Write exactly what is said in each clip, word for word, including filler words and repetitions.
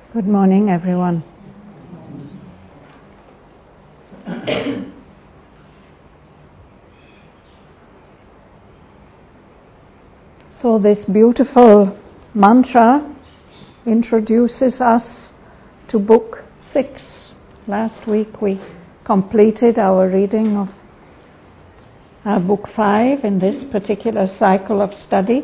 Good morning, everyone. So this beautiful mantra introduces us to Book six. Last week we completed our reading of uh, Book five in this particular cycle of study.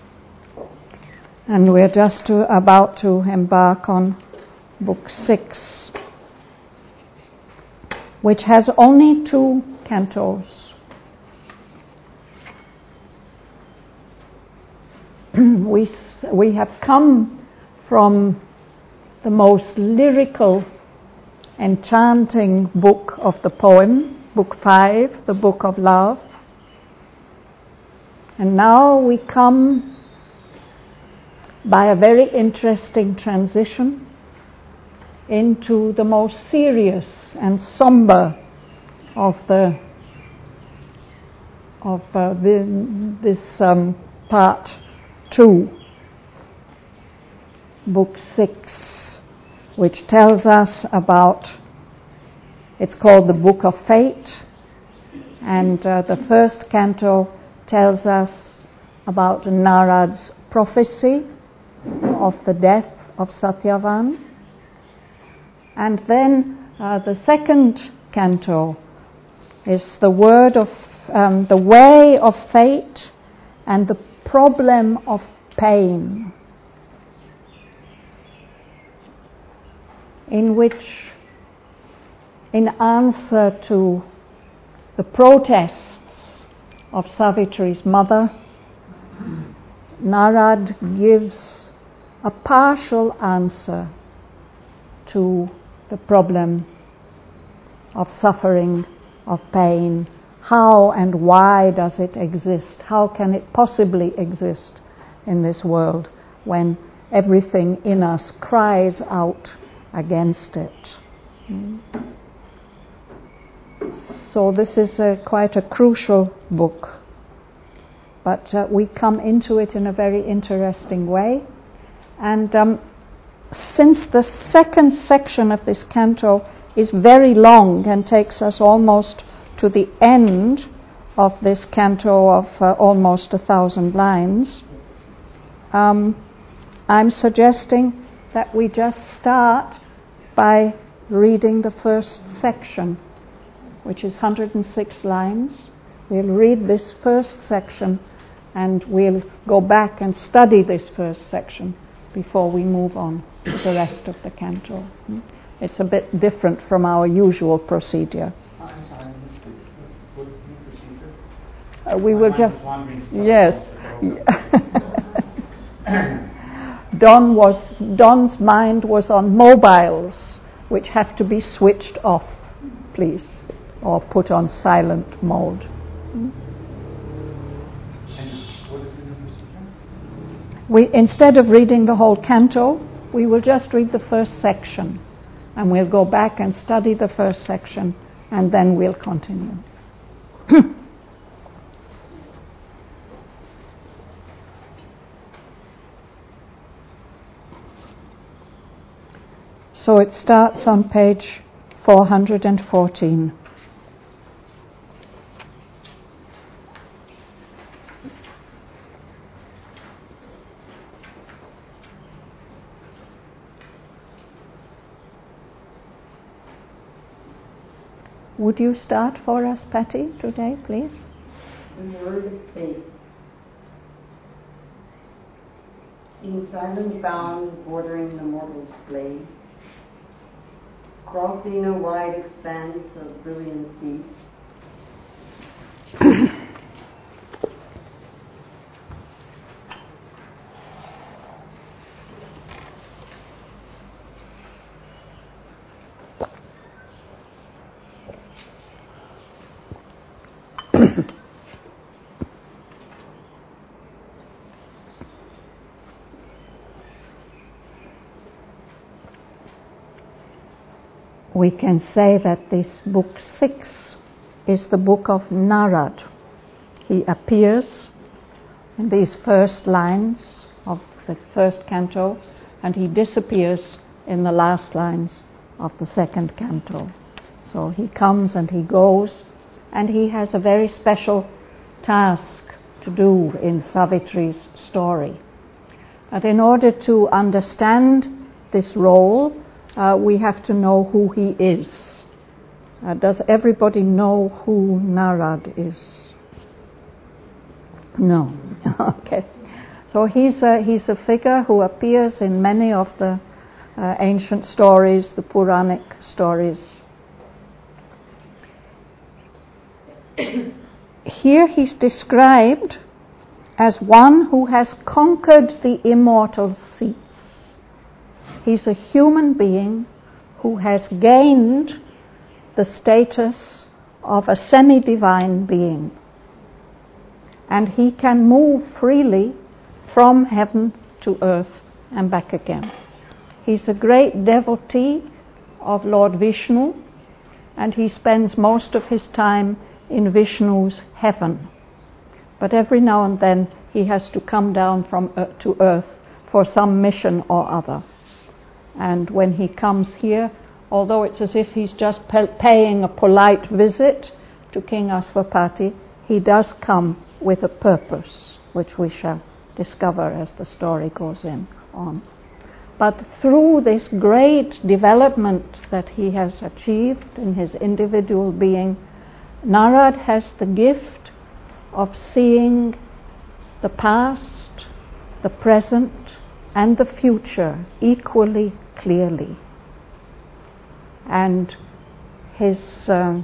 And we're just to, about to embark on Book six, which has only two cantos. we, we have come from the most lyrical, enchanting book of the poem, Book five, the Book of Love. And now we come by a very interesting transition into the most serious and somber of the of uh, the, this um, part two, Book six, which tells us about, it's called the Book of Fate, and uh, the first canto tells us about Narad's prophecy of the death of Satyavan. And then uh, the second canto is the word of um, the way of fate and the problem of pain, in which, in answer to the protests of Savitri's mother, Narad gives a partial answer to the problem of suffering, of pain. How and why does it exist? How can it possibly exist in this world when everything in us cries out against it? So this is a, quite a crucial book. But uh, we come into it in a very interesting way. And um, since the second section of this canto is very long and takes us almost to the end of this canto of uh, almost a thousand lines, um, I'm suggesting that we just start by reading the first section, which is one hundred six lines. We'll read this first section and we'll go back and study this first section before we move on to the rest of the canto. It's a bit different from our usual procedure. I'm sorry, what's the procedure? Uh, we will just... Yes. Don was, Don's mind was on mobiles, which have to be switched off, please, or put on silent mode. We, instead of reading the whole canto, we will just read the first section, and we'll go back and study the first section, and then we'll continue. So it starts on page four hundred fourteen. Would you start for us, Patty, today, please? The word of faith. In silent bounds bordering the mortal's blade, crossing a wide expanse of brilliant peace, we can say that this book six is the book of Narad. He appears in these first lines of the first canto, and he disappears in the last lines of the second canto. So he comes and he goes, and he has a very special task to do in Savitri's story. But in order to understand this role, uh, we have to know who he is. Uh, does everybody know who Narad is? No. Okay. So he's a, he's a figure who appears in many of the uh, ancient stories, the Puranic stories. Here he's described as one who has conquered the immortal seats. He's a human being who has gained the status of a semi-divine being. And he can move freely from heaven to earth and back again. He's a great devotee of Lord Vishnu, and he spends most of his time in Vishnu's heaven. But every now and then he has to come down from earth to earth for some mission or other. And when he comes here, although it's as if he's just paying a polite visit to King Asvapati, he does come with a purpose, which we shall discover as the story goes in on. But through this great development that he has achieved in his individual being, Narad has the gift of seeing the past, the present, and the future equally clearly. And his uh,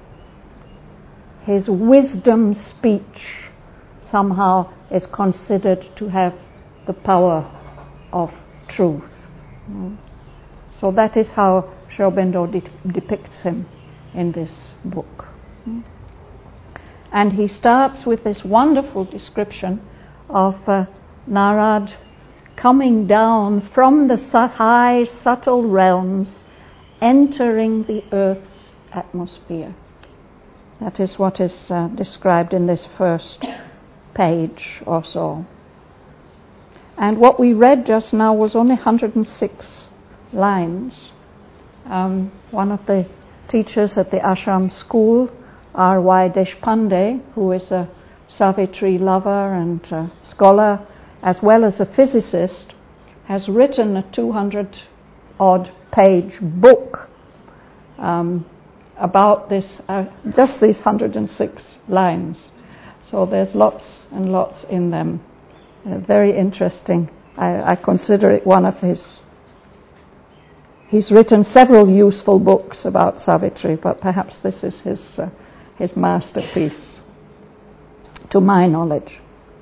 his wisdom speech somehow is considered to have the power of truth. So that is how Sri Aurobindo de- depicts him in this book. And he starts with this wonderful description of uh, Narad coming down from the su- high, subtle realms, entering the earth's atmosphere. That is what is uh, described in this first page or so. And what we read just now was only one hundred six lines. Um, one of the teachers at the ashram school, R Y Deshpande, who is a Savitri lover and uh, scholar, as well as a physicist, has written a two hundred odd page book um, about this, uh, just these one hundred six lines. So there's lots and lots in them. Uh, very interesting. I, I consider it one of his. He's written several useful books about Savitri, but perhaps this is his uh, his masterpiece, to my knowledge.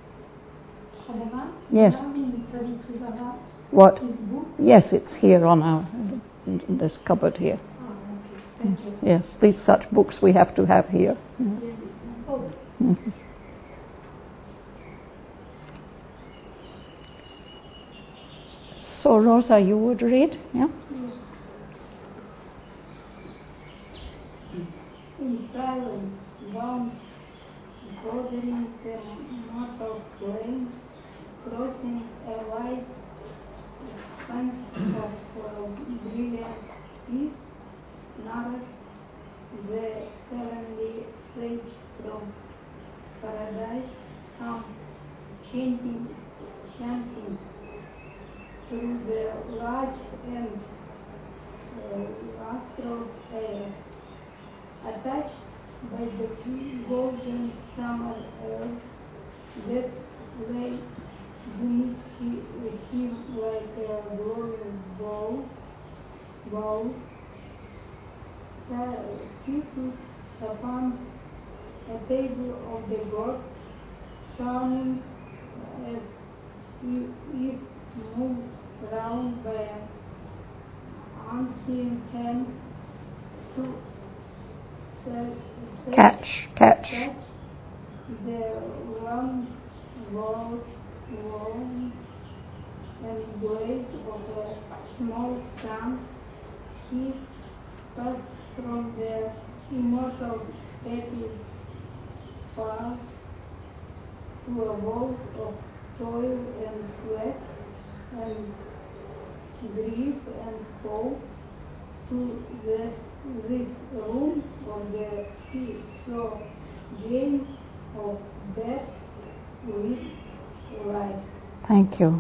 Yes. What? Yes, it's here on our in this cupboard here. Yes, these such books we have to have here. Yes. So Rosa, you would read, yeah? In silence, bound, gathering the mortal flame, crossing a wide expanse of uh, brilliant peace, Narad, the heavenly sage from paradise, come chanting, chanting through the large and uh, lustrous airs, attached by the golden summer air that lay beneath him like a glowing bow, bow seated upon a table of the gods, turning as if, if moved round by an unseen hand to Catch, catch. catch the one world, warm and blaze of a small sun. He passed from the immortal happy past to a world of toil and sweat, and grief and hope to this, this room of the seesaw game of death with life. Thank you.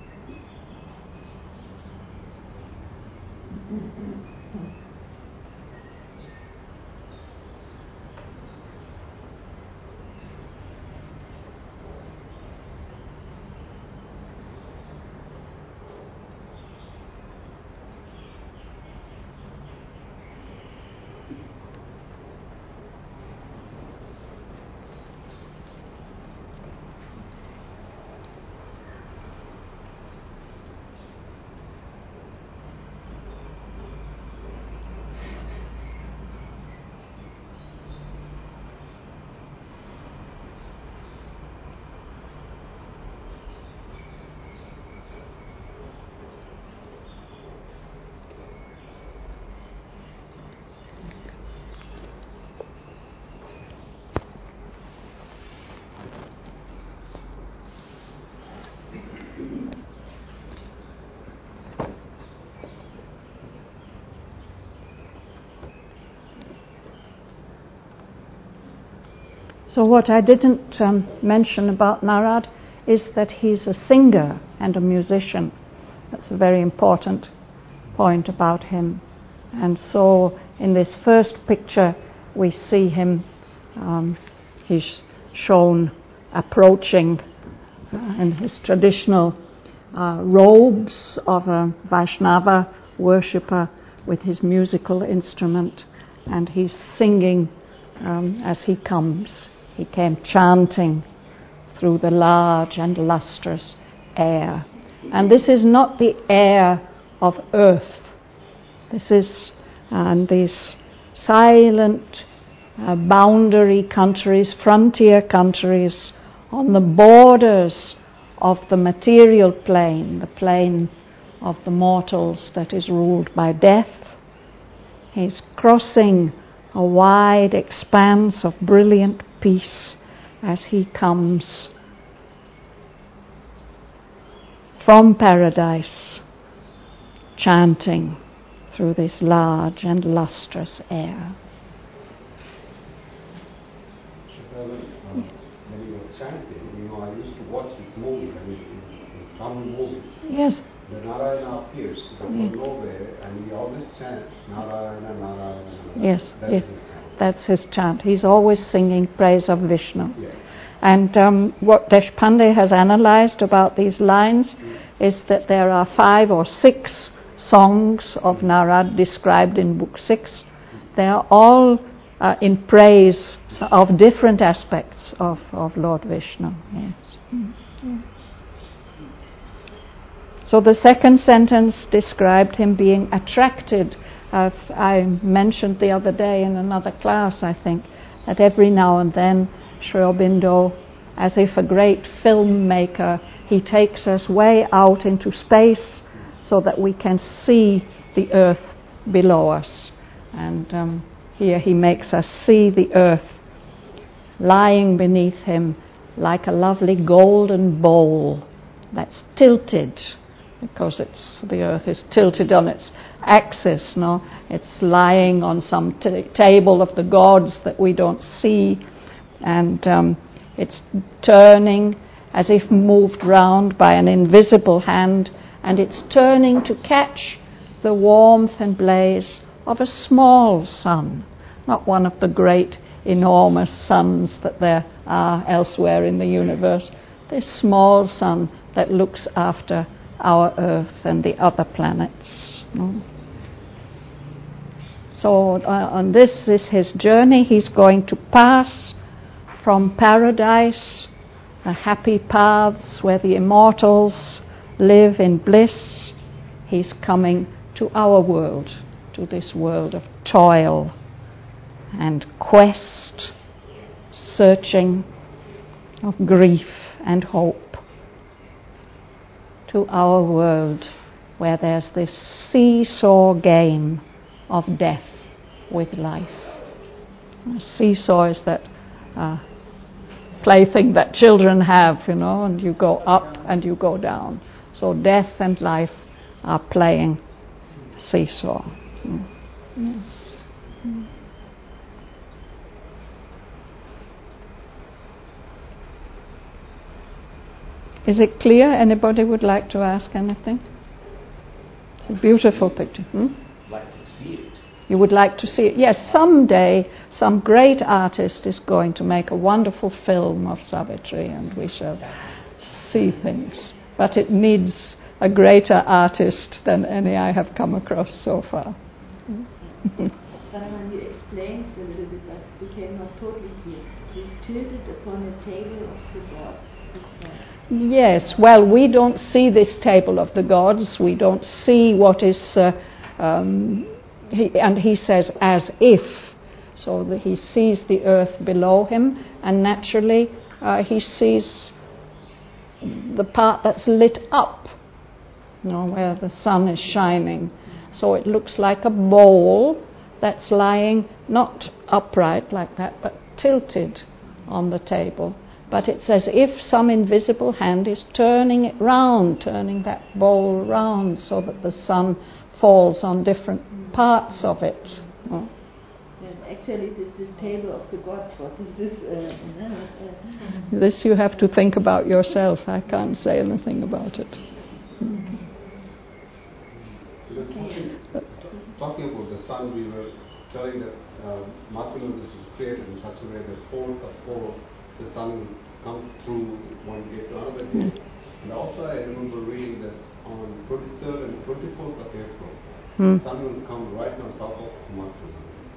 So what I didn't um, mention about Narad is that he's a singer and a musician. That's a very important point about him. And so in this first picture we see him, um, he's shown approaching uh, in his traditional uh, robes of a Vaishnava worshipper with his musical instrument, and he's singing um, as he comes. He came chanting through the large and lustrous air. And this is not the air of earth. This is and these silent uh, boundary countries, frontier countries on the borders of the material plane, the plane of the mortals that is ruled by death. He's crossing a wide expanse of brilliant peace as he comes from paradise, chanting through this large and lustrous air. Um, when he was chanting, you know, I used to watch this movie, I mean, in, in Tamil movies. Yes. The Narayana appears from Yes. nowhere, and he always chants Narayana, Narayana, Narayana. Yes, That's yes. his chant. That's his chant. He's always singing praise of Vishnu. Yeah. And um, what Deshpande has analyzed about these lines mm. is that there are five or six songs of Narad described in Book six. They are all uh, in praise of different aspects of, of Lord Vishnu. Yes. Mm-hmm. So the second sentence described him being attracted. Uh, I mentioned the other day in another class, I think, that every now and then Sri Aurobindo, as if a great filmmaker, he takes us way out into space so that we can see the earth below us. And um, here he makes us see the earth lying beneath him like a lovely golden bowl that's tilted, because it's the earth is tilted on its axis, no? It's lying on some t- table of the gods that we don't see, and um, it's turning as if moved round by an invisible hand, and it's turning to catch the warmth and blaze of a small sun, not one of the great enormous suns that there are elsewhere in the universe, this small sun that looks after our earth and the other planets. No? So uh, on this is his journey. He's going to pass from paradise, the happy paths where the immortals live in bliss. He's coming to our world, to this world of toil and quest, searching, of grief and hope, to our world where there's this seesaw game of death with life. A seesaw is that uh, plaything that children have, you know, and you go up and you go down. So death and life are playing seesaw. Mm. Yes. Mm. Is it clear? Anybody would like to ask anything? It's a beautiful picture. Hmm? Like to see it. You would like to see it? Yes, someday some great artist is going to make a wonderful film of Savitri and we shall see things. But it needs a greater artist than any I have come across so far. When you explained a little bit, that became not totally clear. He's tilted upon a table of the gods. Yes, well, we don't see this table of the gods. We don't see what is... Uh, um, he, and he says, as if. So that he sees the earth below him, and naturally uh, he sees the part that's lit up, you know, where the sun is shining. So it looks like a bowl that's lying not upright like that, but tilted on the table. But it's as if some invisible hand is turning it round, turning that bowl round so that the sun falls on different parts of it. Oh. Yeah, actually, this is the table of the gods. What is this? Uh, uh, this you have to think about yourself. I can't say anything about it. Mm. Okay. Talking about the sun, we were telling that uh, Martin Luther was created in such a way that four of four, the sun come through one gate to another gate. Mm. And also I remember reading that on twenty-third and twenty-fourth of April, mm. the sun will come right on top of Martin.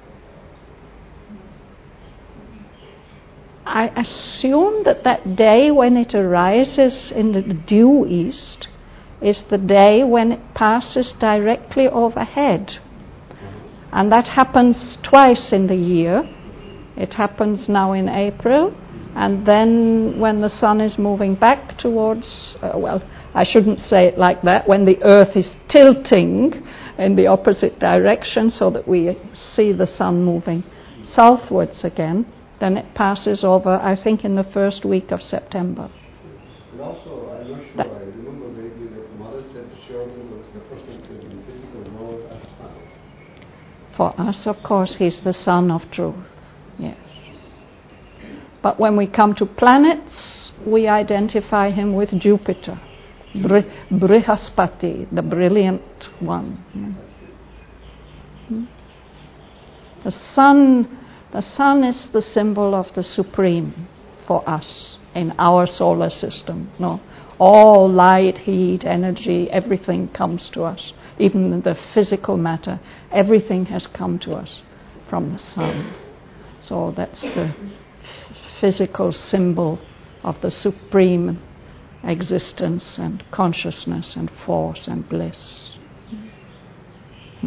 I assume that that day when it arises in the due east is the day when it passes directly overhead. And that happens twice in the year. It happens now in April, and then when the sun is moving back towards, uh, well, I shouldn't say it like that, when the earth is tilting in the opposite direction so that we see the sun moving southwards again, then it passes over, I think, in the first week of September. And also, I'm not sure, that I remember vaguely that Mother said Sheldon was represented in the physical world as a sun. For us, of course, he's the sun of truth, yes. But when we come to planets, we identify him with Jupiter, Br- Brihaspati, the brilliant one. Hmm? The sun, the sun is the symbol of the supreme for us in our solar system. No, all light, heat, energy, everything comes to us. Even the physical matter, everything has come to us from the sun. So that's the physical symbol of the supreme existence and consciousness and force and bliss. Hmm.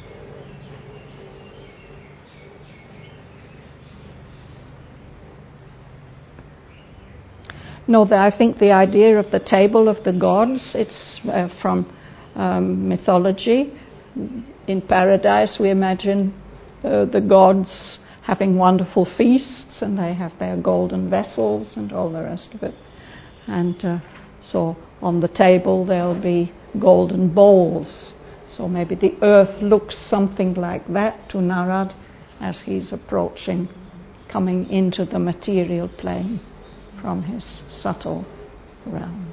No, the, I think the idea of the table of the gods, it's uh, from um, mythology. In paradise we imagine uh, the gods having wonderful feasts, and they have their golden vessels and all the rest of it. And uh, so on the table there'll be golden bowls. So maybe the earth looks something like that to Narad as he's approaching, coming into the material plane from his subtle realm.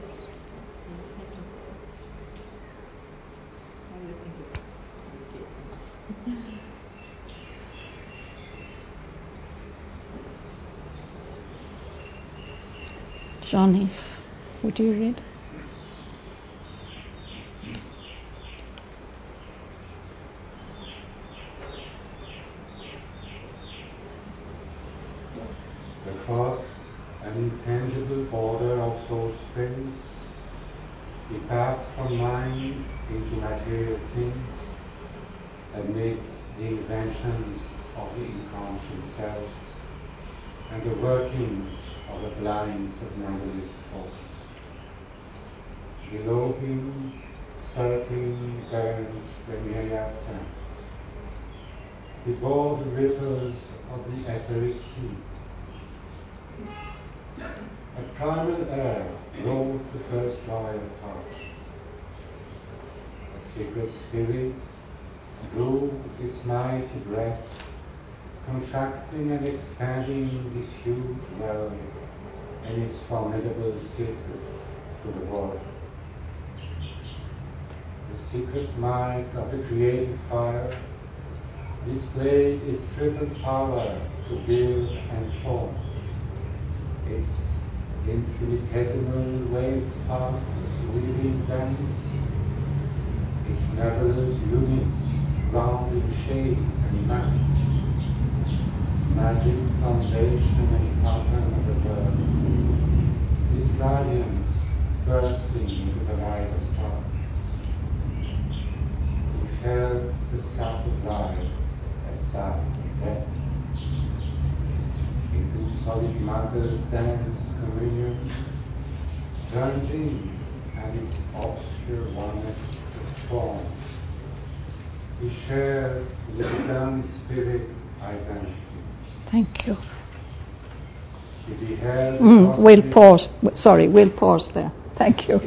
Johnny, would you read? Across an intangible border of soul springs, we pass from mind into material things amid the inventions of the inconscient self and the workings of the blind somnambulist force. Below him, circling burns the myriad sun. He bore the ripples of the etheric sea. A primal air rolled the first joy of heart. A sacred spirit drew its mighty breath, contracting and expanding this huge world and its formidable secret to the world. The secret might of the creative fire displayed its triple power to build and form. Its infinitesimal wave sparks weaving dance, its nebulous units grounded shade and mass, magic foundation and pattern of the world, its radiance bursting into the light of stars. We felt the sap of life as sap of death. Into solid matter's dance communion, plunging and its obscure oneness of form. We share the divine spirit identity. Thank you. We beheld Mm, the we'll cosmic- pause. Sorry, we'll pause there. Thank you.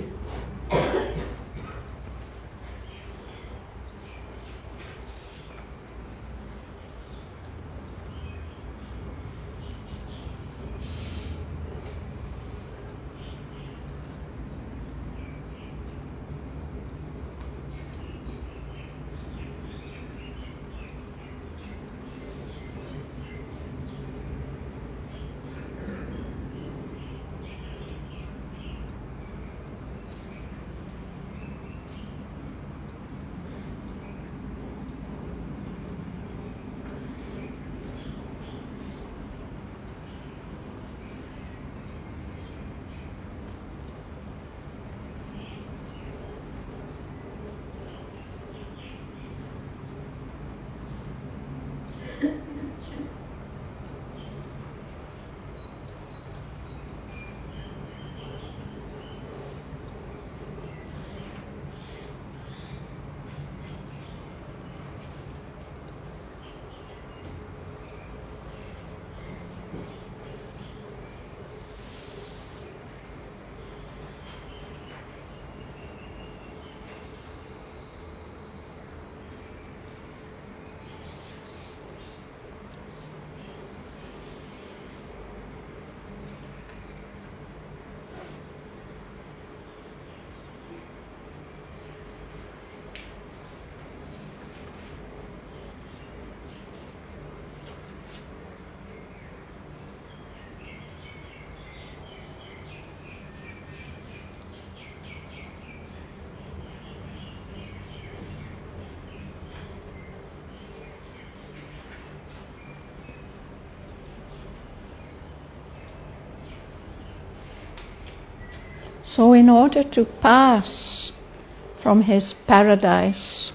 So in order to pass from his paradise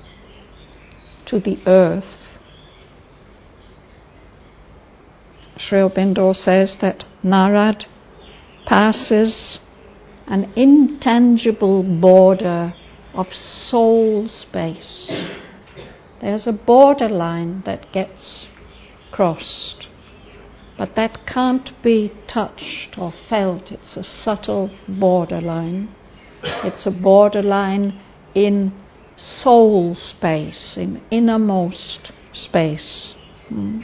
to the earth, Sri Aurobindo says that Narad passes an intangible border of soul space. There's a borderline that gets crossed, but that can't be touched or felt. It's a subtle borderline. It's a borderline in soul space, in innermost space. Mm.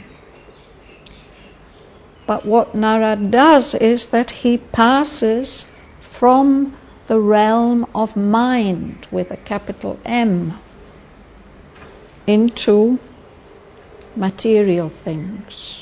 But what Narad does is that he passes from the realm of mind, with a capital M, into material things.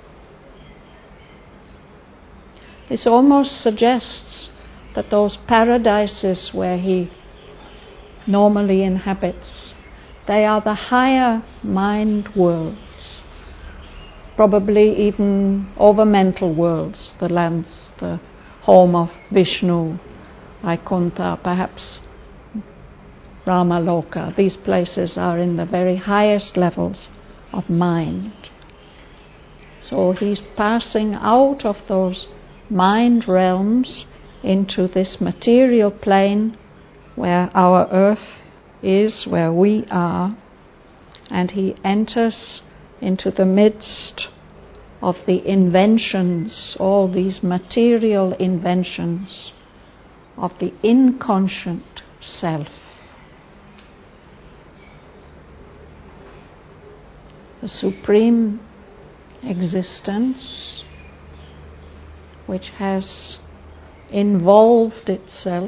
This almost suggests that those paradises where he normally inhabits, they are the higher mind worlds, probably even over mental worlds, the lands, the home of Vishnu, Vaikuntha, perhaps Ramaloka. These places are in the very highest levels of mind. So he's passing out of those mind realms into this material plane where our earth is, where we are, and he enters into the midst of the inventions, all these material inventions of the inconscient self. the supreme existence which has involved itself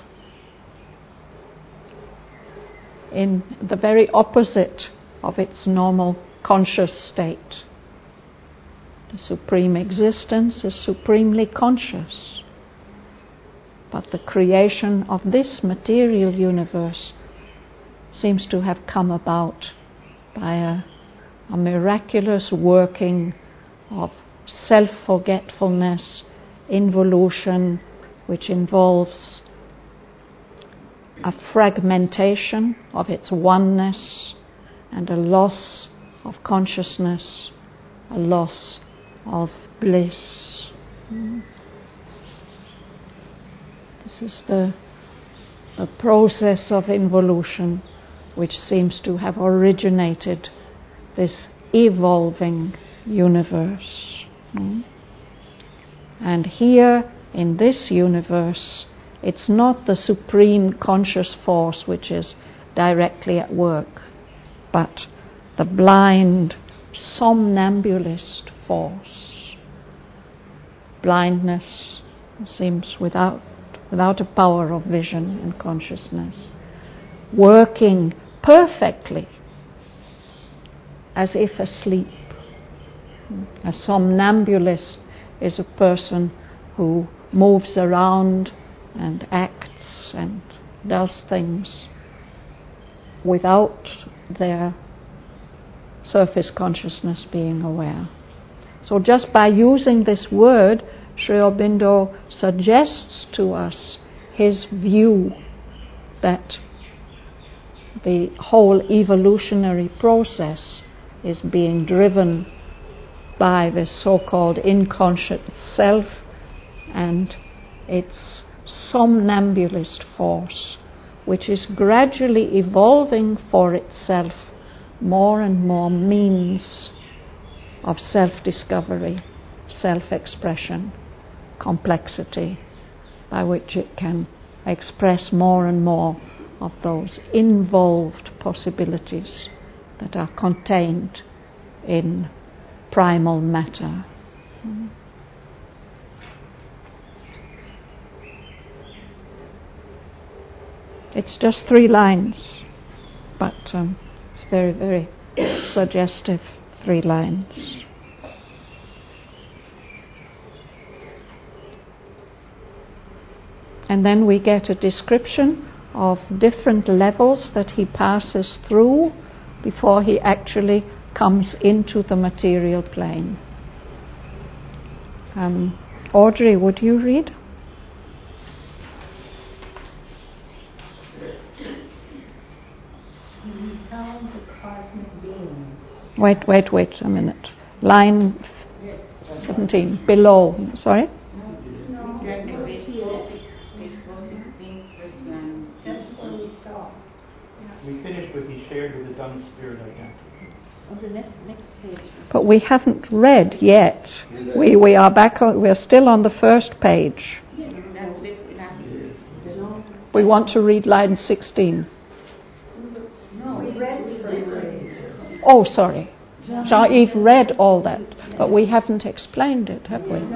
in the very opposite of its normal conscious state. The supreme existence is supremely conscious, but the creation of this material universe seems to have come about by a, a miraculous working of self-forgetfulness, involution, which involves a fragmentation of its oneness and a loss of consciousness, a loss of bliss. Mm. This is the, the process of involution which seems to have originated this evolving universe. Mm. And here in this universe, it's not the supreme conscious force which is directly at work, but the blind somnambulist force. Blindness seems without, without a power of vision and consciousness, working perfectly as if asleep. A somnambulist is a person who moves around and acts and does things without their surface consciousness being aware. So just by using this word, Sri Aurobindo suggests to us his view that the whole evolutionary process is being driven by this so-called inconscious self and its somnambulist force, which is gradually evolving for itself more and more means of self-discovery, self-expression, complexity, by which it can express more and more of those involved possibilities that are contained in primal matter. Mm. It's just three lines, but um, it's very, very suggestive three lines. And then we get a description of different levels that he passes through before he actually comes into the material plane. Um, Audrey, would you read? He found the cosmic being. Wait, wait, wait a minute. Line Yes. seventeen, below. Sorry? No, Just no, page here. four sixteen, first line. That's where we stop. We finished with he shared with his own spirit identity. On the next, next page. But we haven't read yet. We we are back on, we're still on the first page. That lip- last- We want to read line sixteen. No, we read the first page. Oh, sorry. Jean-Yves read all that, but we haven't explained it, have we?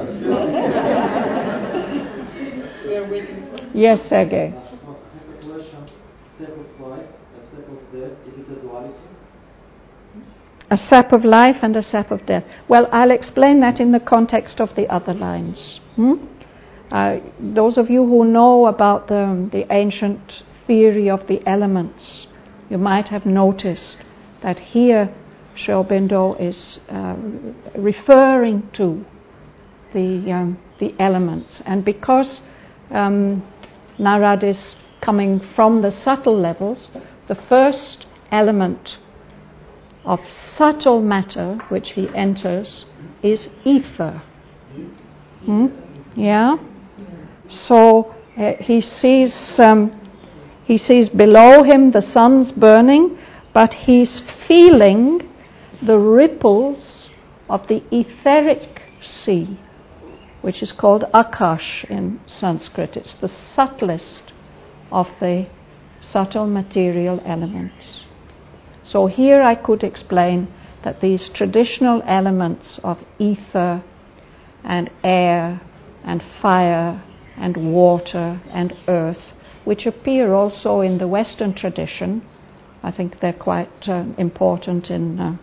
We're waiting for. Yes, Sergei. I have a question. Step of life, a step of death, is it a duality? A sap of life and a sap of death. Well, I'll explain that in the context of the other lines. Hmm? Uh, those of you who know about the, the ancient theory of the elements, you might have noticed that here Sri Aurobindo is uh, referring to the um, the elements, and because um, Narad is coming from the subtle levels, the first element of subtle matter which he enters is ether. Hmm? Yeah. So uh, he sees um, he sees below him the sun's burning, but he's feeling the ripples of the etheric sea, which is called Akash in Sanskrit. It's the subtlest of the subtle material elements. So here I could explain that these traditional elements of ether and air and fire and water and earth, which appear also in the Western tradition, I think they're quite uh, important in uh,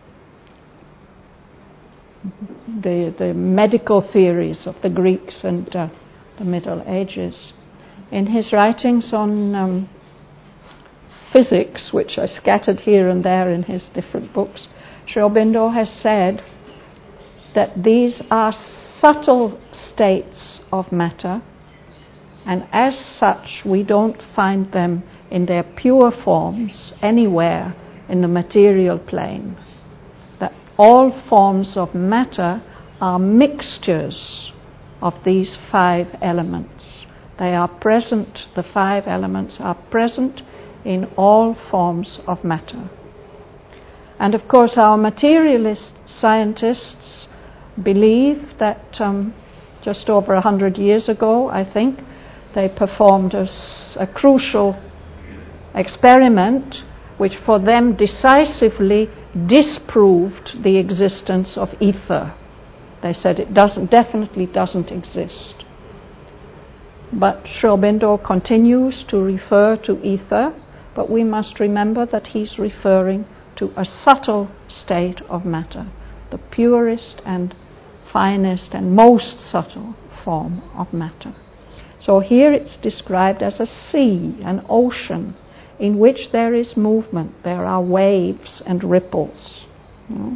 the the medical theories of the Greeks and uh, the Middle Ages. In his writings on um, physics, which are scattered here and there in his different books, Sri Aurobindo has said that these are subtle states of matter, and as such we don't find them in their pure forms anywhere in the material plane. That all forms of matter are mixtures of these five elements. They are present, the five elements are present in all forms of matter. And of course our materialist scientists believe that um, just over a hundred years ago, I think, they performed a, a crucial experiment which for them decisively disproved the existence of ether. They said it doesn't, definitely doesn't exist. But Sri Aurobindo continues to refer to ether, but we must remember that he's referring to a subtle state of matter, the purest and finest and most subtle form of matter. So here it's described as a sea, an ocean, in which there is movement, there are waves and ripples. You know?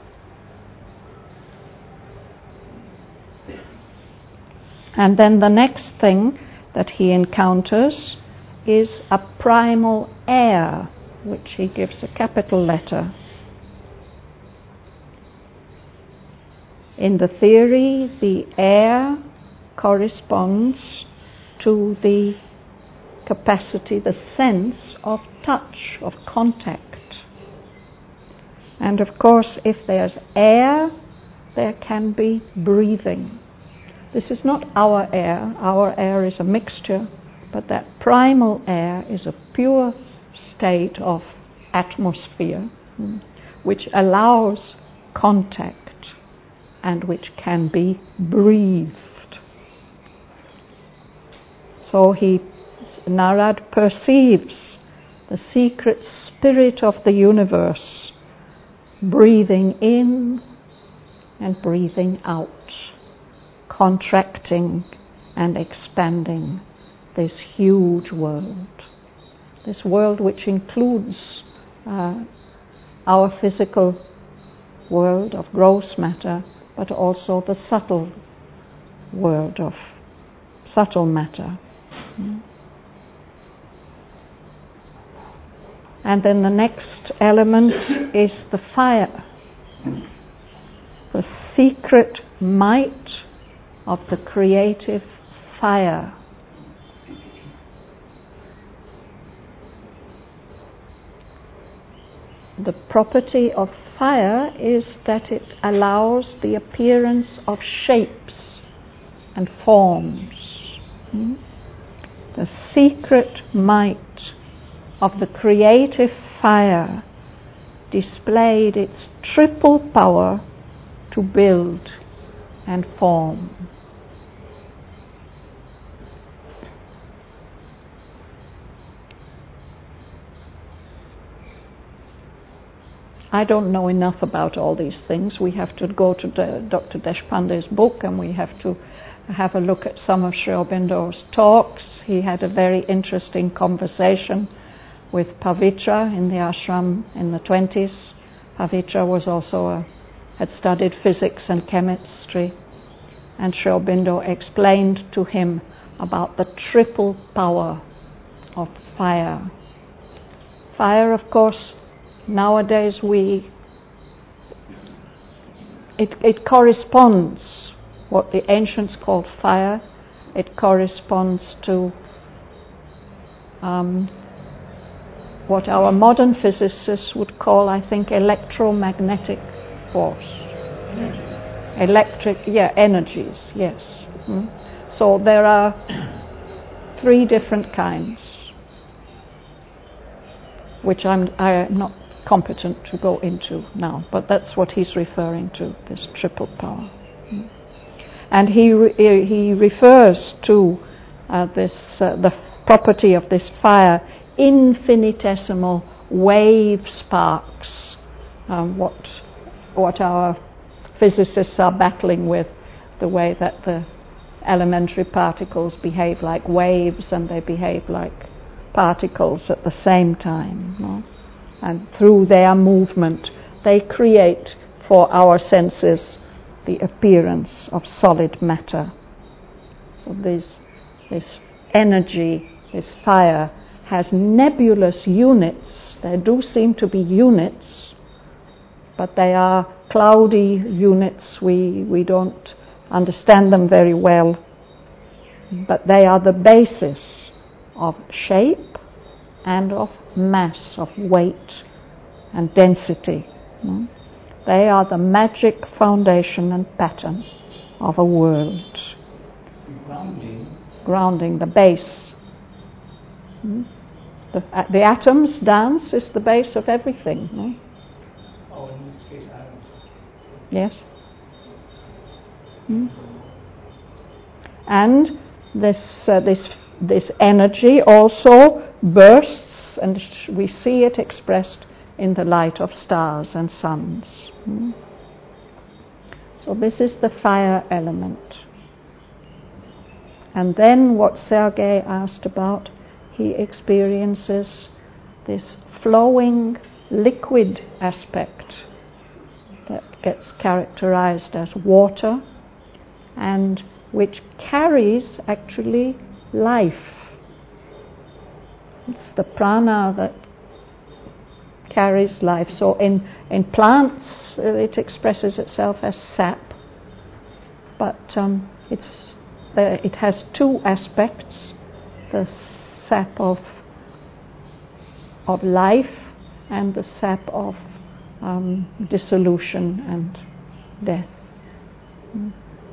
And then the next thing that he encounters is a primal air, which he gives a capital letter. In the theory, the air corresponds to the capacity, the sense of touch, of contact. And of course, if there's air, there can be breathing. This is not our air. Our air is a mixture, but that primal air is a pure state of atmosphere, which allows contact and which can be breathed. So he, Narad perceives the secret spirit of the universe breathing in and breathing out, contracting and expanding this huge world. This world which includes uh, our physical world of gross matter, but also the subtle world of subtle matter. Mm. And then the next element is the fire, the secret might of the creative fire. The property of fire is that it allows the appearance of shapes and forms. Mm? The secret might of the creative fire displayed its triple power to build and form. I don't know enough about all these things. We have to go to the, Doctor Deshpande's book, and we have to have a look at some of Sri Aurobindo's talks. He had a very interesting conversation with Pavitra in the ashram in the twenties. Pavitra was also a, had studied physics and chemistry, and Sri Aurobindo explained to him about the triple power of fire. Fire, of course, nowadays we it it corresponds, what the ancients called fire, it corresponds to um, what our modern physicists would call, I think, electromagnetic force. Energy. Electric, yeah, energies, yes. Mm. So there are three different kinds, which I'm, I'm not competent to go into now, but that's what he's referring to, this triple power. Mm. And he re- he refers to uh, this uh, the property of this fire, infinitesimal wave sparks, um, what what our physicists are battling with, the way that the elementary particles behave like waves and they behave like particles at the same time, no? And through their movement they create for our senses the appearance of solid matter. So this, this energy, this fire, has nebulous units. There do seem to be units, but they are cloudy units. We, we don't understand them very well, but they are the basis of shape and of mass, of weight and density. No? They are the magic foundation and pattern of a world. Grounding. Grounding, the base. Hmm? The, uh, the atom's dance is the base of everything. No? Oh, in this case, atoms. Yes. Hmm? And this uh, this this energy also bursts, and sh- we see it expressed in the light of stars and suns. Hmm? So this is the fire element. And then what Sergei asked about, he experiences this flowing liquid aspect that gets characterized as water, and which carries actually life. It's the prana that carries life. So in, in plants uh, it expresses itself as sap, but um, it's, uh, it has two aspects, the sap of, of life and the sap of um, dissolution and death. Mm.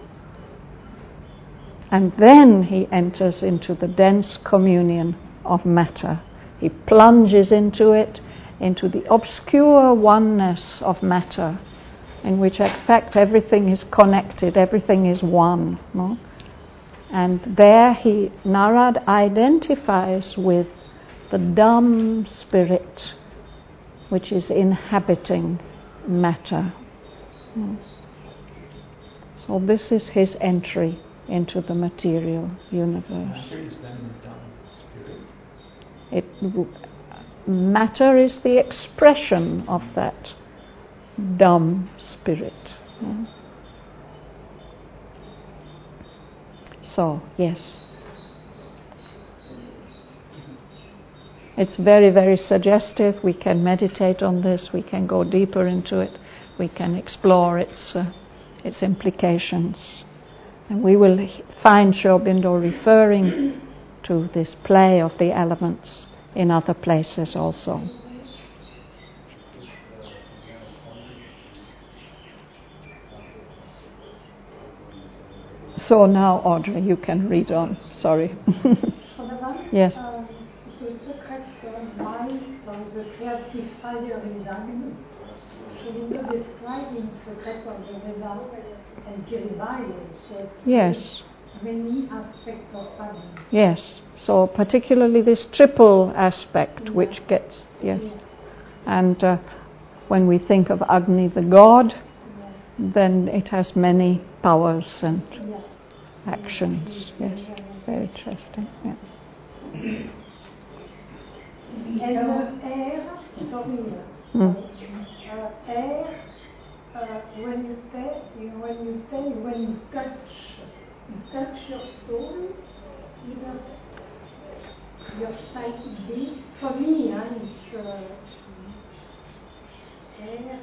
And then he enters into the dense communion of matter. He plunges into it, into the obscure oneness of matter, in which in fact everything is connected, everything is one. No? And there he, Narad, identifies with the dumb spirit which is inhabiting matter. No? So this is his entry into the material universe. Matter is then the dumb spirit. It, matter is the expression of that dumb spirit. Yeah. So, yes. It's very, very suggestive. We can meditate on this. We can go deeper into it. We can explore its, uh, its implications. And we will find Sri Aurobindo referring to this play of the elements in other places also. So now, Audrey, you can read on. Sorry. Yes. Um, the secret uh, mind of the creative fire in Agni. Aurobindo describing secret of the Veda and Kiribati, so Yes. many aspects of Agni. Yes. So particularly this triple aspect, yeah. which gets yes, yeah. and uh, when we think of Agni, the god, yeah. then it has many powers and yeah. actions. Yes, very interesting. Yeah. And uh, air, sorry, Mm. uh, air. Uh, when you say, when you say, when you touch, you touch your soul, either your psychic being. For me, huh, it's uh, air.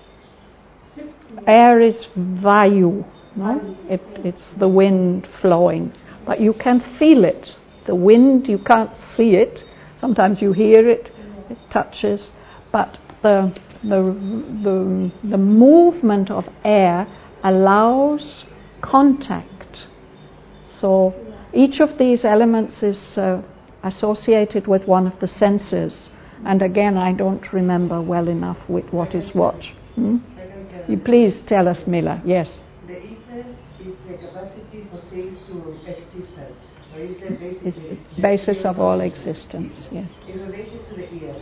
Air is vayu, no? It, it's the wind flowing, but you can feel it. The wind, you can't see it. Sometimes you hear it, it touches, but the the the, the movement of air allows contact. So each of these elements is uh, associated with one of the senses, And again, I don't remember well enough with what is what. Hmm? I can tell You you. please tell us, Mila. Yes. The ether is the capacity for things to existence. So it's the basic, Is the the basis of all existence. Yes. in relation to the ear.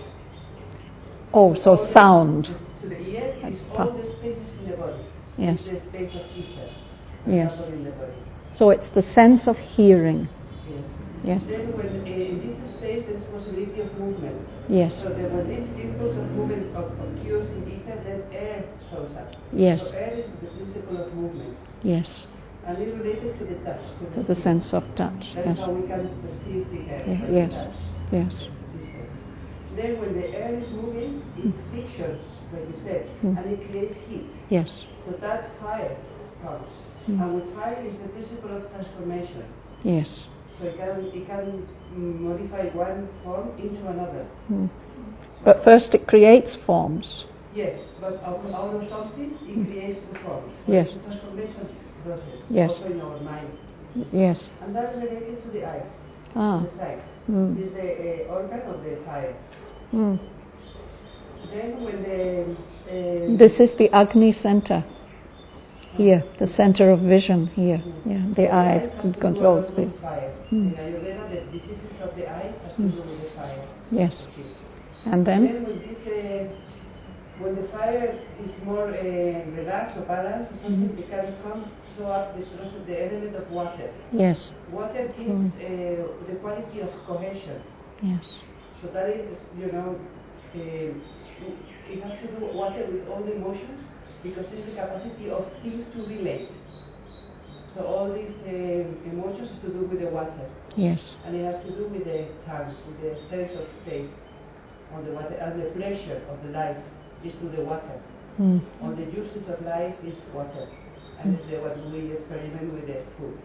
Oh, so All the- sound. To the ear is Pa- all the spaces in the body. Yes. It's the space of ether. For Yes. example, in the body. So it's the sense of hearing. Yes. Yes. Then when uh, in this space there is possibility of movement. Yes. So that when this impulse of movement of, occurs in ether, then air shows up. Yes. So air is the principle of movement. Yes. And it's related to the touch. To To the, the skin. sense of touch. That's Yes. how we can perceive the air. Yeah, by yes. the touch. Yes. This sense. Then when the air is moving, it frictions, like you said, Mm. and it creates heat. Yes. So that fire comes. Mm. And with fire is the principle of transformation. Yes. So it can, it can mm, modify one form into another. Mm. But first it creates forms. Yes, but out, out of something, it creates the form. So Yes. it's a transformation process, Yes. also in our mind. Yes. And that is related to the eyes, Ah. the sight. Mm. Is the uh, organ of the fire. Mm. Then when the... Uh, This is the Agni center. Here, the center of vision here. Yeah, the eye controls the. fire. Mm. In Ayurveda, the diseases of the eyes has to do with the fire. Yes. And Then then? when this, uh, when the fire is more uh, relaxed or balanced or something, Mm. it can come show up the process, the element of water. Yes. Water gives Mm. uh, the quality of cohesion. Yes. So that is, you know, uh, it has to do water with all the emotions because it's the capacity of things to relate. So all these uh, emotions has to do with the water. Yes. And it has to do with the tongue, with the sense of taste on the water, and the pleasure of the life is through the water. Mm. All the juices of life is water, and it's the, what we experiment with the food.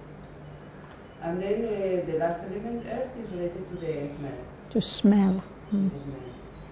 And then uh, the last element, earth, is related to the smell. To smell. Mm. The smell.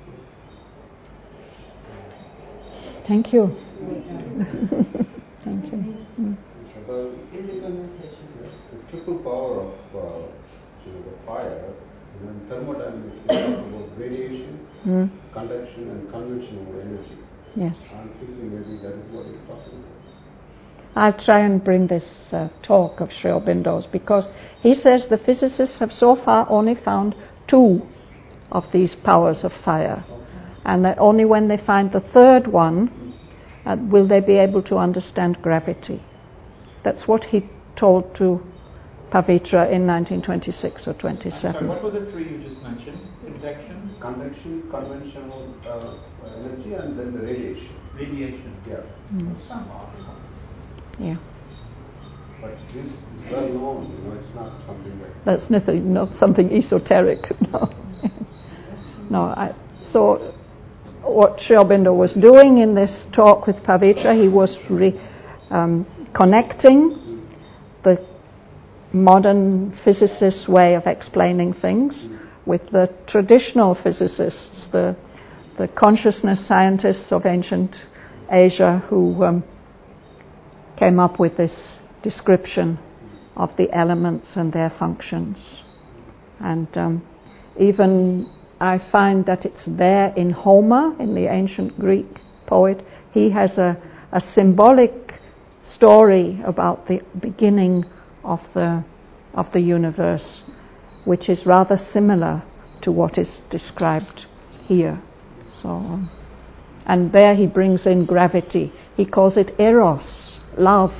Thank you. Welcome. Thank you. Mm. So Is the condensation. yes, the triple power of uh, you know, the fire, you know, in thermodynamics, we talk about radiation, Mm. conduction, and convection over energy. Yes. I'm thinking maybe that is what he's talking about. I'll try and bring this uh, talk of Sri Aurobindo's because he says the physicists have so far only found two of these powers of fire, and that only when they find the third one uh, will they be able to understand gravity. That's what he told to Pavitra in nineteen twenty-six or I'm sorry, twenty-seven. what were the three you just mentioned? Convection, Conduction, conventional uh, energy, and then the radiation. radiation. Yeah. Mm. Those sound logical. Yeah, But this is well known, you know, it's not something that... that's nothing, not something esoteric. No, no. I, so what Sri Aurobindo was doing in this talk with Pavitra, he was re, um, connecting the modern physicists' way of explaining things with the traditional physicists, the the consciousness scientists of ancient Asia who um, came up with this description of the elements and their functions. And um, even I find that it's there in Homer, in the ancient Greek poet. He has a, a symbolic story about the beginning of the of the universe, which is rather similar to what is described here. So, um, and there he brings in gravity. He calls it eros, love.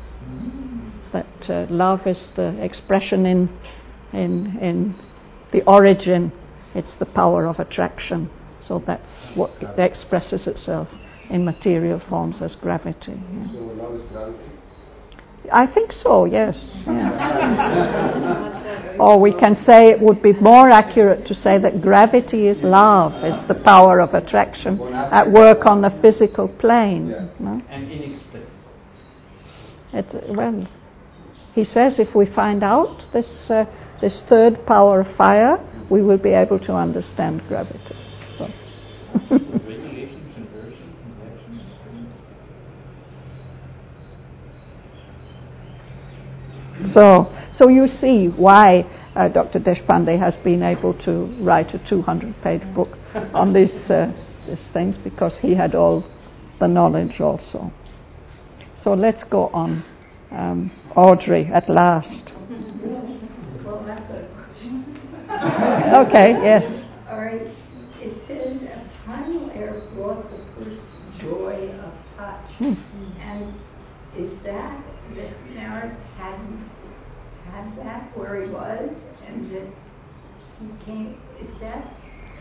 That uh, love is the expression in in in the origin. It's the power of attraction. So that's what it expresses itself in material forms as gravity. Yeah. So love is gravity? I think so, yes. Yeah. Or we can say it would be more accurate to say that gravity is love, is the power of attraction at work on the physical plane. Yeah. No? And inexplicable. It, well, he says if we find out this uh, this third power of fire, we will be able to understand gravity. So. Radiation, conversion, convection. So, so you see why uh, Doctor Deshpande has been able to write a two hundred page book on these, uh, these things because he had all the knowledge also. So let's go on. Um, Audrey, at last. Well, that's a question. Okay, yes. All right. It says a primal air brought the first joy of touch. Hmm. And is that that Narad hadn't had that where he was, and that he came? Is that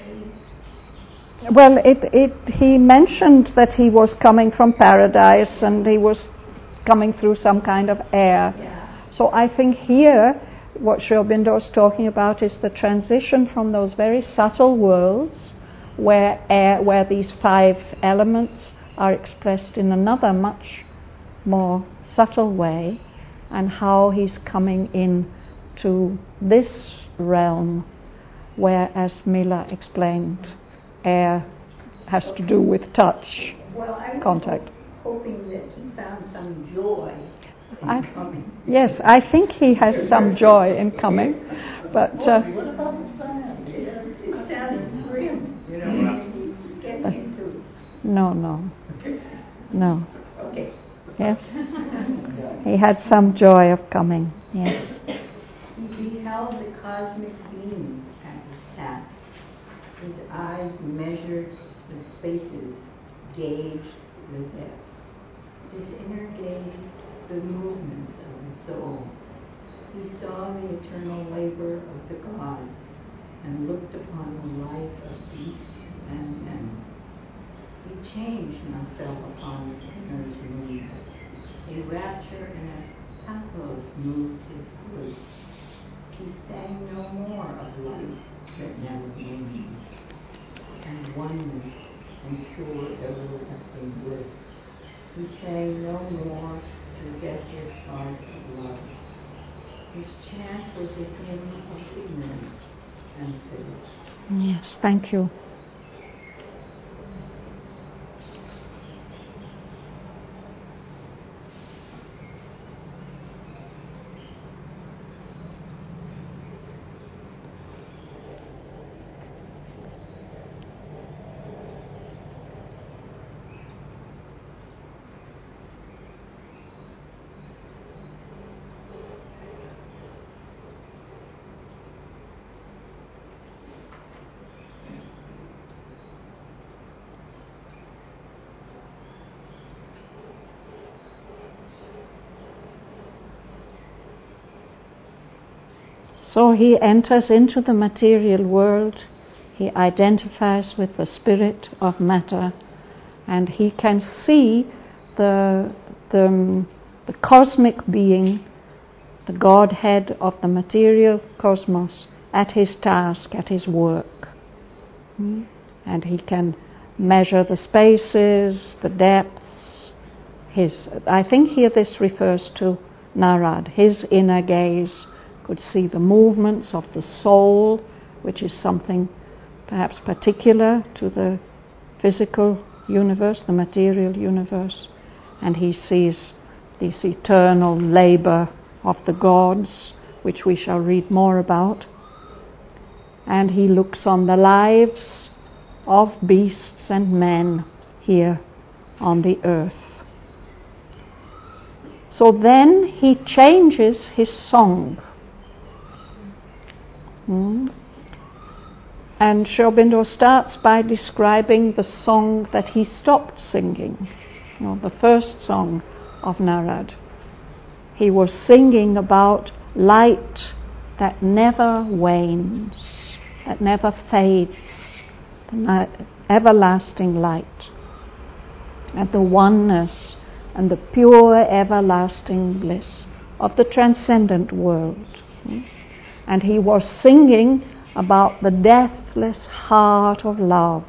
a Well, it, it, he mentioned that he was coming from paradise and he was coming through some kind of air. yeah? So I think here what Sri Aurobindo is talking about is the transition from those very subtle worlds where air, where these five elements are expressed in another much more subtle way, and how he's coming in to this realm where, as Mila explained, air has to do with touch, Well, I was contact. hoping that he found some joy in I, coming. yes, I think he has some joy in coming, but uh, What about the sand? It, it sounds grim, you know, when he gets into. no, no, no. Okay. Yes, he had some joy of coming. Yes. He beheld the cosmic being at his task. His eyes measured the spaces, gauged the depth. His inner gaze the movements of the soul. He saw the eternal labor of the gods and looked upon the life of beasts and men. A change now fell upon the sinner's mood. A rapture and a pathos moved his voice. He sang no more of life that never wanes, and oneness and pure everlasting bliss. He sang no more the deathless heart of love. His chant was a hymn of ignorance and faith. Yes, thank you. So he enters into the material world, he identifies with the spirit of matter, and he can see the, the, the cosmic being, the Godhead of the material cosmos, at his task, at his work. Hmm? And he can measure the spaces, the depths. His, I think here this refers to Narad, his inner gaze could see the movements of the soul, which is something perhaps particular to the physical universe, the material universe, and he sees this eternal labor of the gods, which we shall read more about, and he looks on the lives of beasts and men here on the earth. So then he changes his song. Hmm. And Sri Aurobindo starts by describing the song that he stopped singing, you know, the first song of Narad. He was singing about light that never wanes, that never fades, the everlasting light, and the oneness and the pure everlasting bliss of the transcendent world. Hmm. And he was singing about the deathless heart of love.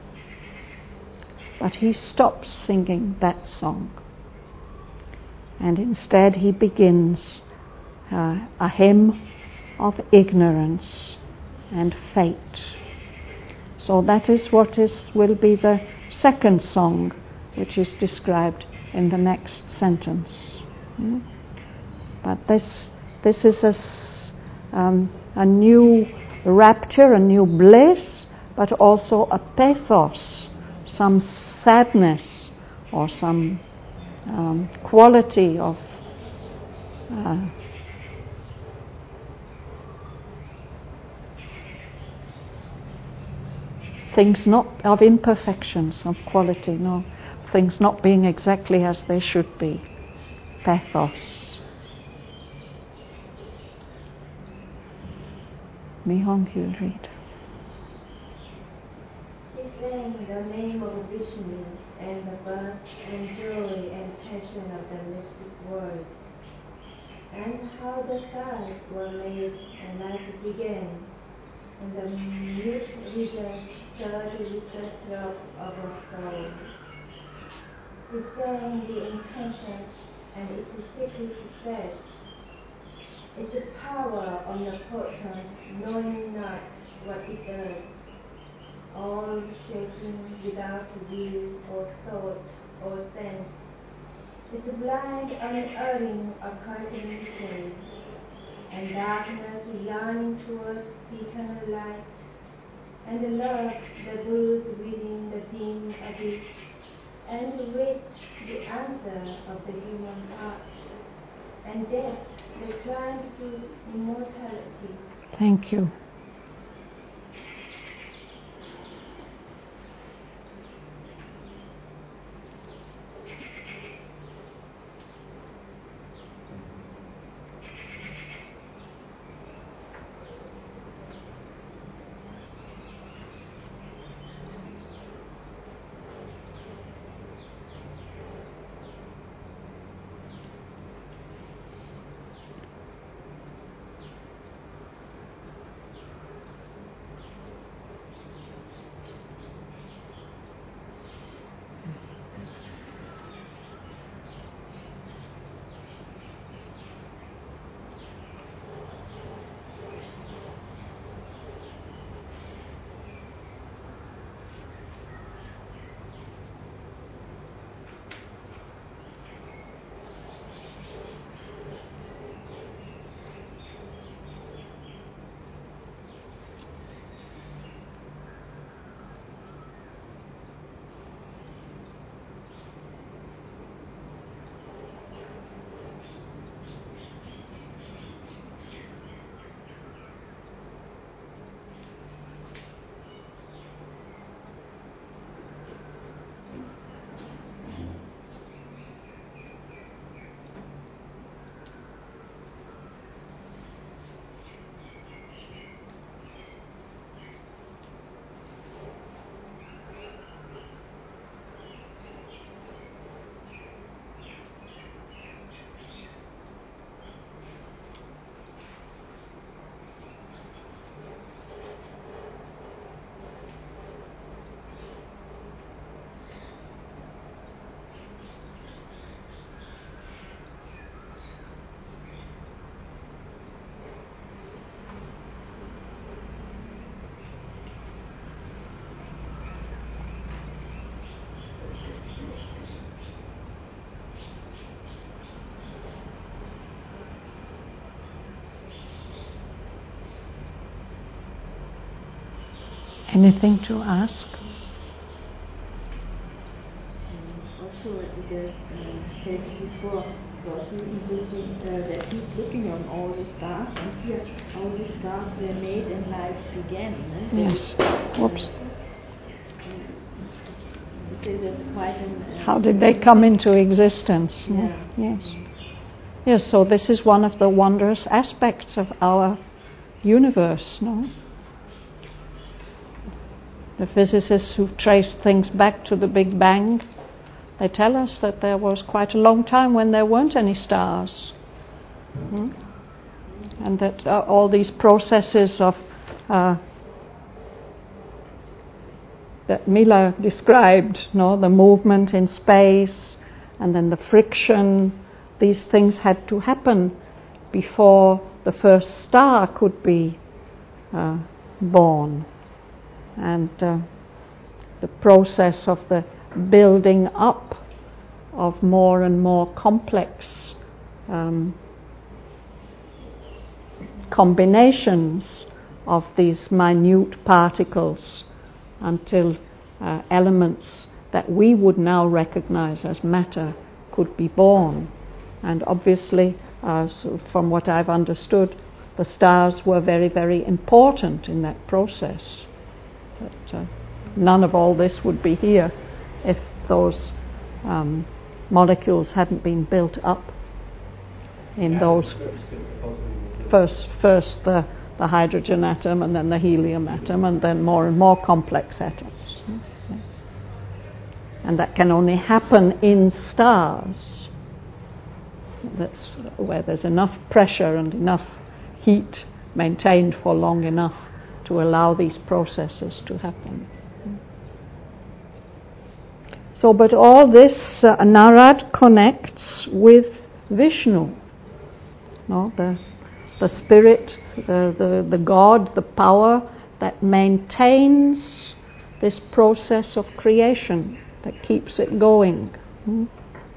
But he stops singing that song. And instead he begins uh, a hymn of ignorance and fate. So that is what is will be the second song, which is described in the next sentence. Hmm? But this this is a Um, a new rapture, a new bliss, but also a pathos, some sadness or some um, quality of uh, things not of imperfections, of quality, no, things not being exactly as they should be. Pathos. Mi Hong, you read. He sang the name of Vishnu and the birth and joy and passion of the mystic world, and how the stars were made and life began, and the mute vision stirred with the throb of a soul. He sang the intention and its secret success, its power omnipotent, knowing not what it does, all shaping without will or thought or sense, its blind unerring occulting mystery, and darkness yearning towards eternal light, and the love that brews within the dim abyss, and with the answer of the human heart, and death that climbs to immortality. Thank you. Anything to ask? Also, in the uh, page before, it was really interesting uh, that he's looking on all the stars and here how the stars were made and life began. Eh? Yes. Whoops. You say that's quite an... Uh, how did they come into existence? Yeah. No? Yes. Yes, so this is one of the wondrous aspects of our universe, no? The physicists who've traced things back to the Big Bang, they tell us that there was quite a long time when there weren't any stars. Hmm? And that uh, all these processes of uh, that Miller described, no, the movement in space and then the friction, these things had to happen before the first star could be uh, born. And uh, the process of the building up of more and more complex um, combinations of these minute particles until uh, elements that we would now recognize as matter could be born. And obviously, uh, so from what I've understood, the stars were very, very important in that process. But uh, none of all this would be here if those um, molecules hadn't been built up in yeah, those first, first the, the hydrogen atom, and then the helium atom, and then more and more complex atoms. And that can only happen in stars. That's where there's enough pressure and enough heat maintained for long enough to allow these processes to happen. So, but all this, uh, Narad connects with Vishnu, no? the, the spirit, the, the, the God, the power that maintains this process of creation, that keeps it going. Hmm?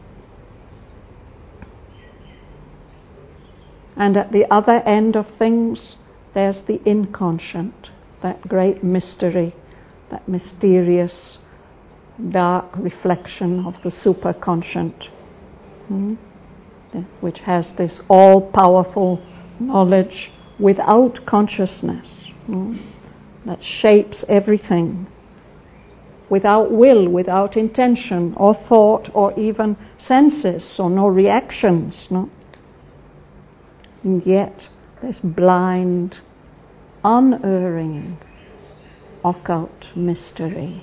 And at the other end of things, there's the inconscient, that great mystery, that mysterious, dark reflection of the superconscient, hmm? which has this all-powerful knowledge without consciousness, hmm? that shapes everything, without will, without intention or thought or even senses, or no reactions, no? And yet this blind, unerring, occult mystery.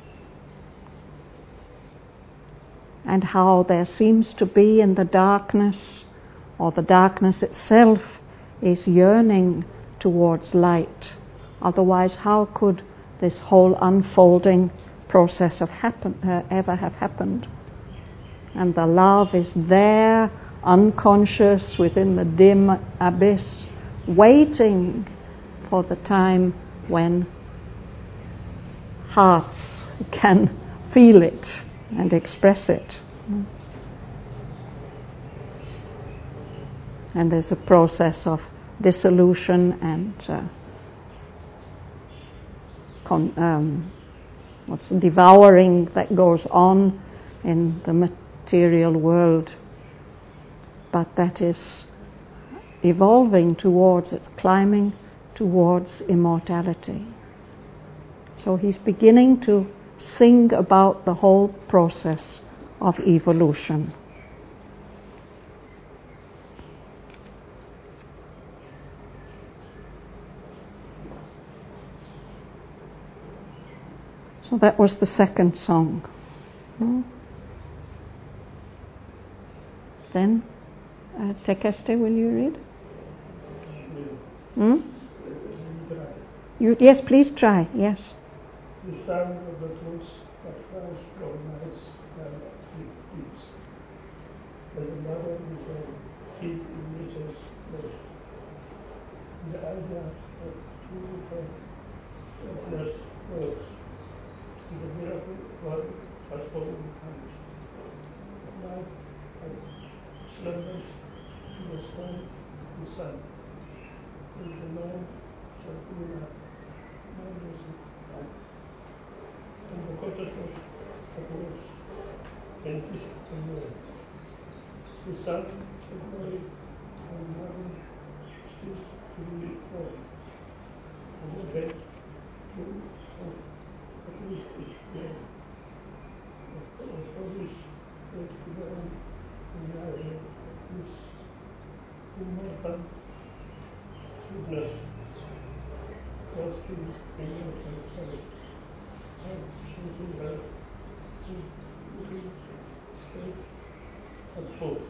And how there seems to be in the darkness, or the darkness itself is yearning towards light. Otherwise, how could this whole unfolding process of happen, uh, ever have happened? And the love is there, unconscious within the dim abyss, waiting for the time when hearts can feel it and express it. And there's a process of dissolution and uh, con- um, what's devouring that goes on in the material world, but that is evolving towards, it's climbing towards immortality. So he's beginning to sing about the whole process of evolution. So that was the second song. Hmm? Then, uh, Tekeste, will you read? Hmm? You, yes, please try, yes. The sound of the close of Christ provides and keeps. And the mother is a keep in nature's place. The idea of true helpless works. The miracle God has fallen hands. Life and slumbers to the storm, the sun. And the Lord shall do that. And the consciousness of words and this the world. The sun, the glory, and loving cease to be formed. And the bed, true of at least is there. Of bodies that belong in the idea of this immortal goodness, trusting immortal faith. And choosing her to be safe and hope.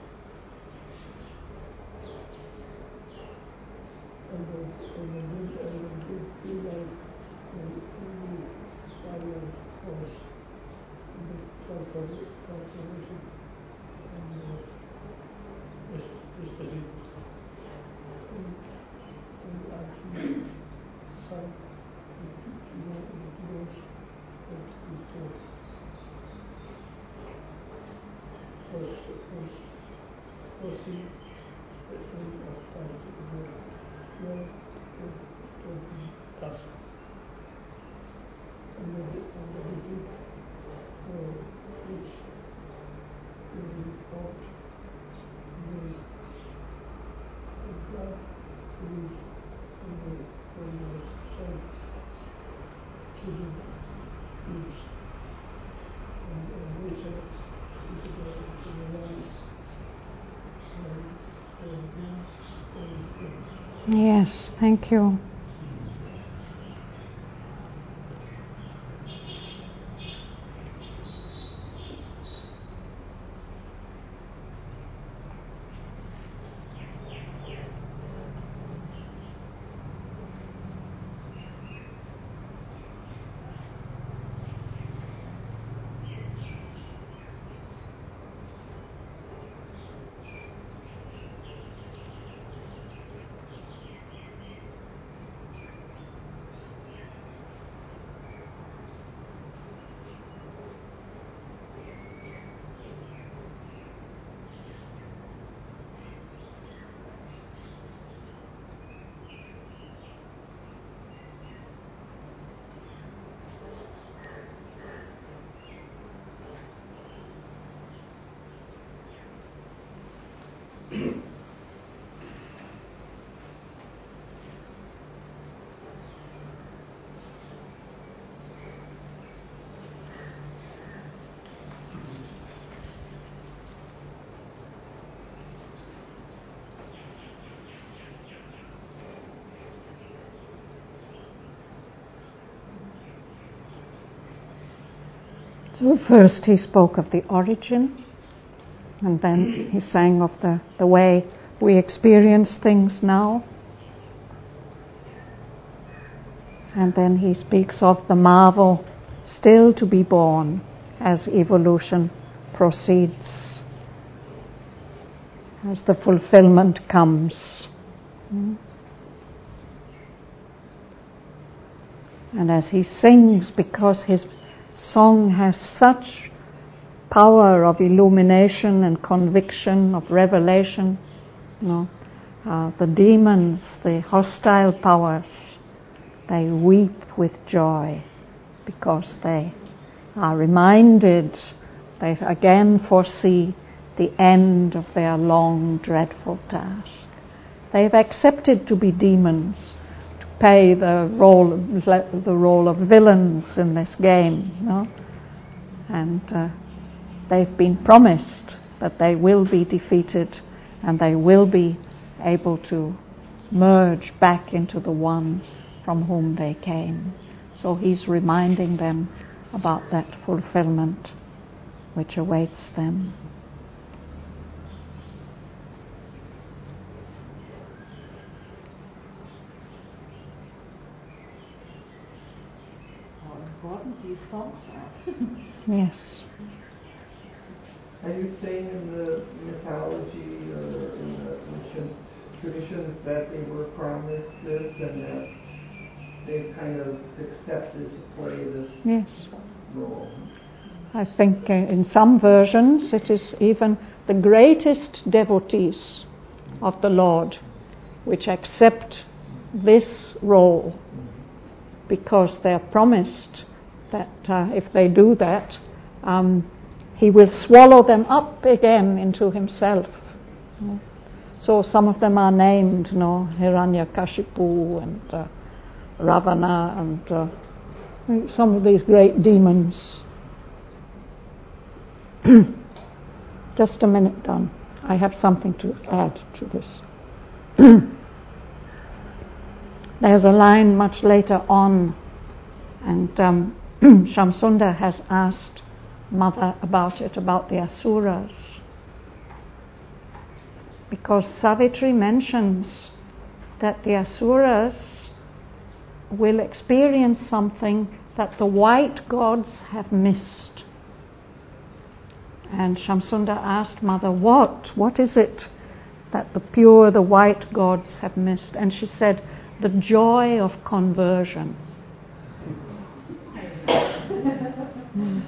And the and the good and the good feel like and only silent force in the transformation and the ecstasy. And and actually some knows was was was he the end of time to the world. Yes, thank you. So first he spoke of the origin, and then he sang of the, the way we experience things now. And then he speaks of the marvel still to be born as evolution proceeds, as the fulfillment comes. Mm. And as he sings, because his song has such power of illumination and conviction, of revelation, you know, uh, the demons, the hostile powers, they weep with joy because they are reminded, they again foresee the end of their long, dreadful task. They've accepted to be demons, to play the role, the role of villains in this game, you know? And uh, they've been promised that they will be defeated and they will be able to merge back into the one from whom they came. So he's reminding them about that fulfillment which awaits them. How important these songs are. Yes. Are you saying in the mythology or in the ancient traditions that they were promised this and that they kind of accepted to play this yes. role? I think uh, in some versions it is even the greatest devotees of the Lord which accept this role because they are promised that uh, if they do that, um, he will swallow them up again into himself. So some of them are named, you know, Hiranyakashipu and uh, Ravana and uh, some of these great demons. Just a minute, Don. I have something to add to this. There's a line much later on, and um, Shamsundar has asked Mother about it, about the Asuras. Because Savitri mentions that the Asuras will experience something that the white gods have missed. And Shamsundar asked Mother, what? What is it that the pure, the white gods have missed? And she said, the joy of conversion. mm.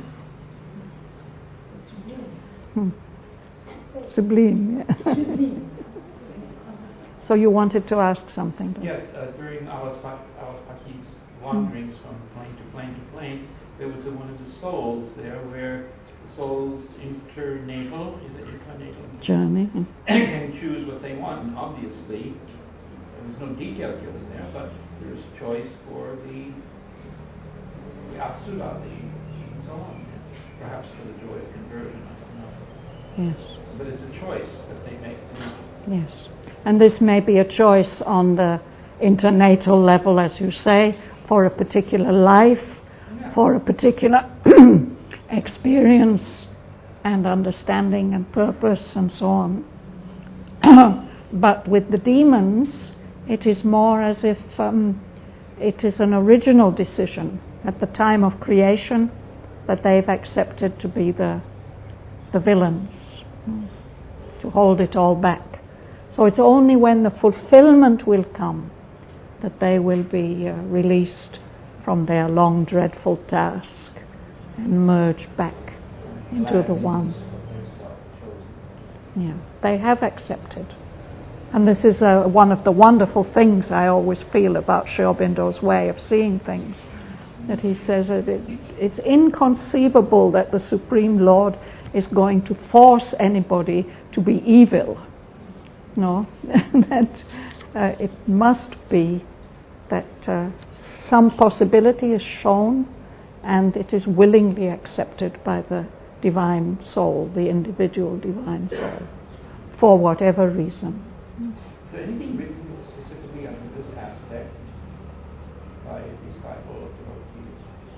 Hmm. Sublime. Yeah. So So you wanted to ask something? Yes, uh, during our our Paki's wanderings mm. from plane to plane to plane, there was a, one of the souls there where the soul's internatal, is it incarnatal? Journey. Can choose what they want, and obviously there's no detail given there, but there's choice for the, the asura, the and so on, perhaps for the joy of conversion, I don't know. Yes. But it's a choice that they make. Yes. And this may be a choice on the internatal level, as you say, for a particular life, yeah. for a particular experience and understanding and purpose and so on. But with the demons, it is more as if um, it is an original decision at the time of creation that they've accepted to be the the villains, to hold it all back. So it's only when the fulfillment will come that they will be uh, released from their long, dreadful task and merge back into the one. Yeah, they have accepted. And this is uh, one of the wonderful things I always feel about Sri Aurobindo's way of seeing things, that he says that it, it's inconceivable that the Supreme Lord is going to force anybody to be evil. No, that uh, it must be that uh, some possibility is shown and it is willingly accepted by the divine soul, the individual divine soul, for whatever reason. So anything written specifically under this aspect by a disciple of devotee?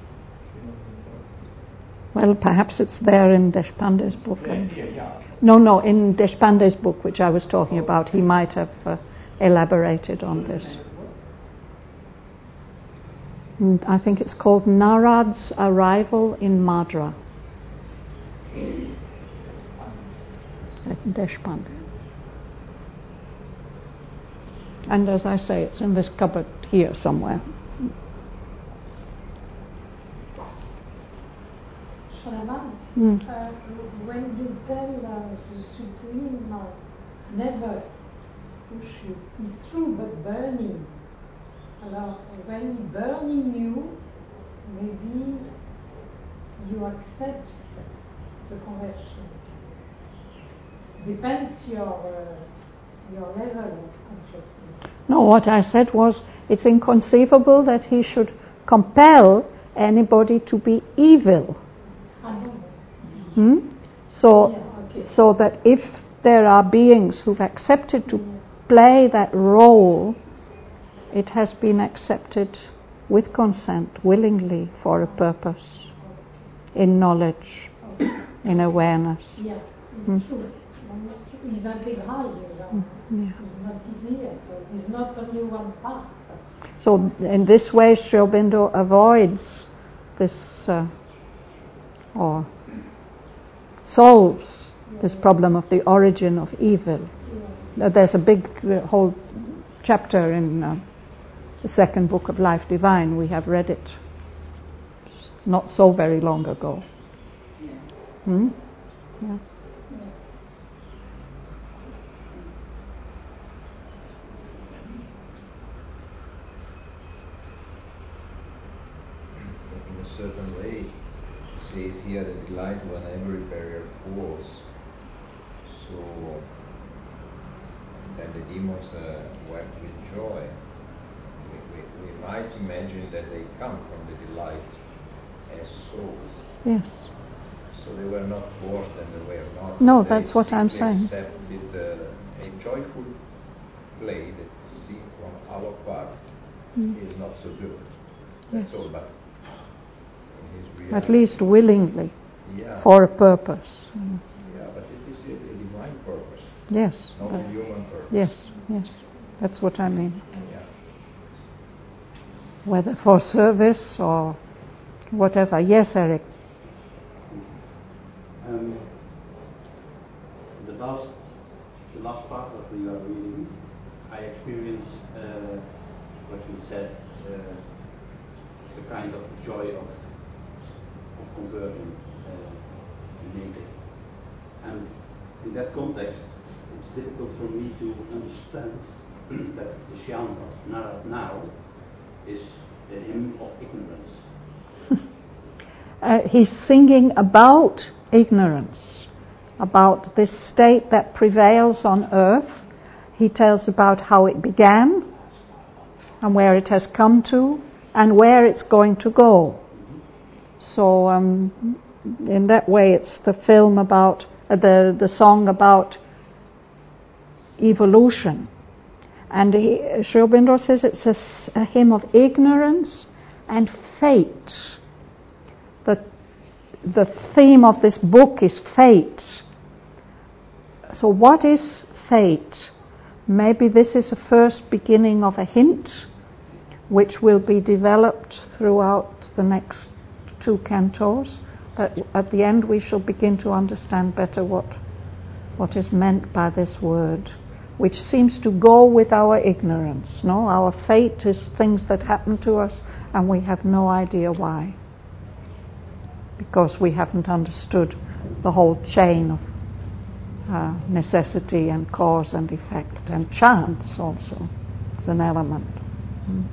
Well, perhaps it's there in Deshpande's book. Yeah, yeah, yeah. No, no, in Deshpande's book, which I was talking about, he might have uh, elaborated on this. And I think it's called Narad's Arrival in Madra. Deshpande. And as I say, it's in this cupboard here somewhere. Shravan, Mm. uh, when you tell uh, the Supreme uh, never push you, it's true, but burning. Alors, when burning you, maybe you accept the conversion. Depends your uh, your level of consciousness. No, what I said was it's inconceivable that he should compel anybody to be evil. Hmm? So, Yeah, okay. so that if there are beings who've accepted to play that role, it has been accepted with consent, willingly, for a purpose, in knowledge, in awareness. Yeah, it's Hmm? true. It's integral, you know. Yeah. It's not easy, it's not only one part. So in this way, Sri Aurobindo avoids this, uh, or solves yeah, this yeah. problem of the origin of evil. Yeah. There's a big uh, whole chapter in uh, the second book of Life Divine. We have read it not so very long ago. Yeah. Hmm? Yeah. In a certain way, it says here the delight when every barrier falls. So then the demons uh, wept with joy. We, we, we might imagine that they come from the delight as souls. Yes. So they were not forced and they were not. No, they that's what I'm saying. Accepted uh, a joyful play that seen from our part mm. is not so good. That's yes. all, but at least willingly, yeah. for a purpose. Mm. Yeah, but it is a, a divine purpose. Yes. Not a human purpose. Yes, yes. That's what I mean. Yeah. Whether for service or whatever. Yes, Eric. Um, the last, the last part of your reading, I experienced uh, what you said, uh, the kind of joy of of conversion uh, naked. And in that context, it's difficult for me to understand that the Shyam of Narad now is the hymn of ignorance. uh, he's singing about ignorance, about this state that prevails on earth. He tells about how it began and where it has come to and where it's going to go. So um, in that way it's the film about, uh, the, the song about evolution. And he, Sri Aurobindo says it's a, a hymn of ignorance and fate. The, the theme of this book is fate. So what is fate? Maybe this is a first beginning of a hint which will be developed throughout the next two cantos, that at the end we shall begin to understand better what what is meant by this word, which seems to go with our ignorance. No, our fate is things that happen to us and we have no idea why, because we haven't understood the whole chain of uh, necessity and cause and effect, and chance also. It's an element. Mm.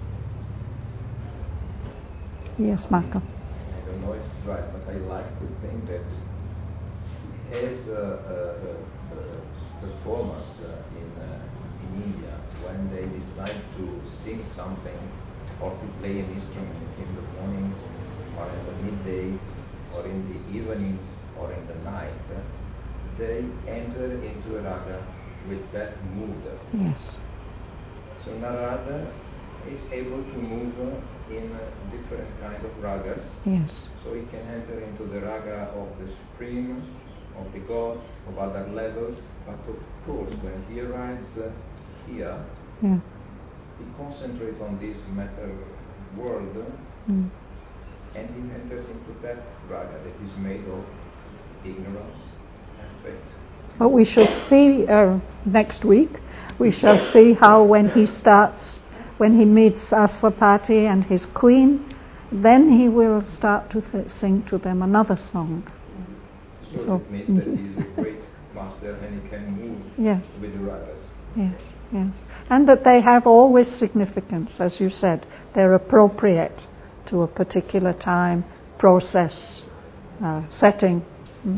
Yes, Marco. I don't know if it's right, but I like to think that he has a, a, a, a performance uh, in uh, in India when they decide to sing something or to play an instrument in the morning or in the midday or in the evening or in the night. Uh, they enter into a raga with that mood. Yes. So Narada is able to move uh, in uh, different kind of ragas. Yes. So he can enter into the raga of the supreme, of the gods, of other levels. But of course, when he arrives uh, here, yeah. he concentrates on this matter world, mm. and he enters into that raga that is made of ignorance and fate. But we shall see uh, next week. We shall see how when he starts, when he meets Aswapati and his queen, then he will start to th- sing to them another song. So, so it means mm-hmm. that he is a great master and he can move yes. with the ragas. Yes, yes. And that they have always significance, as you said. They're appropriate to a particular time, process, uh, setting. Mm.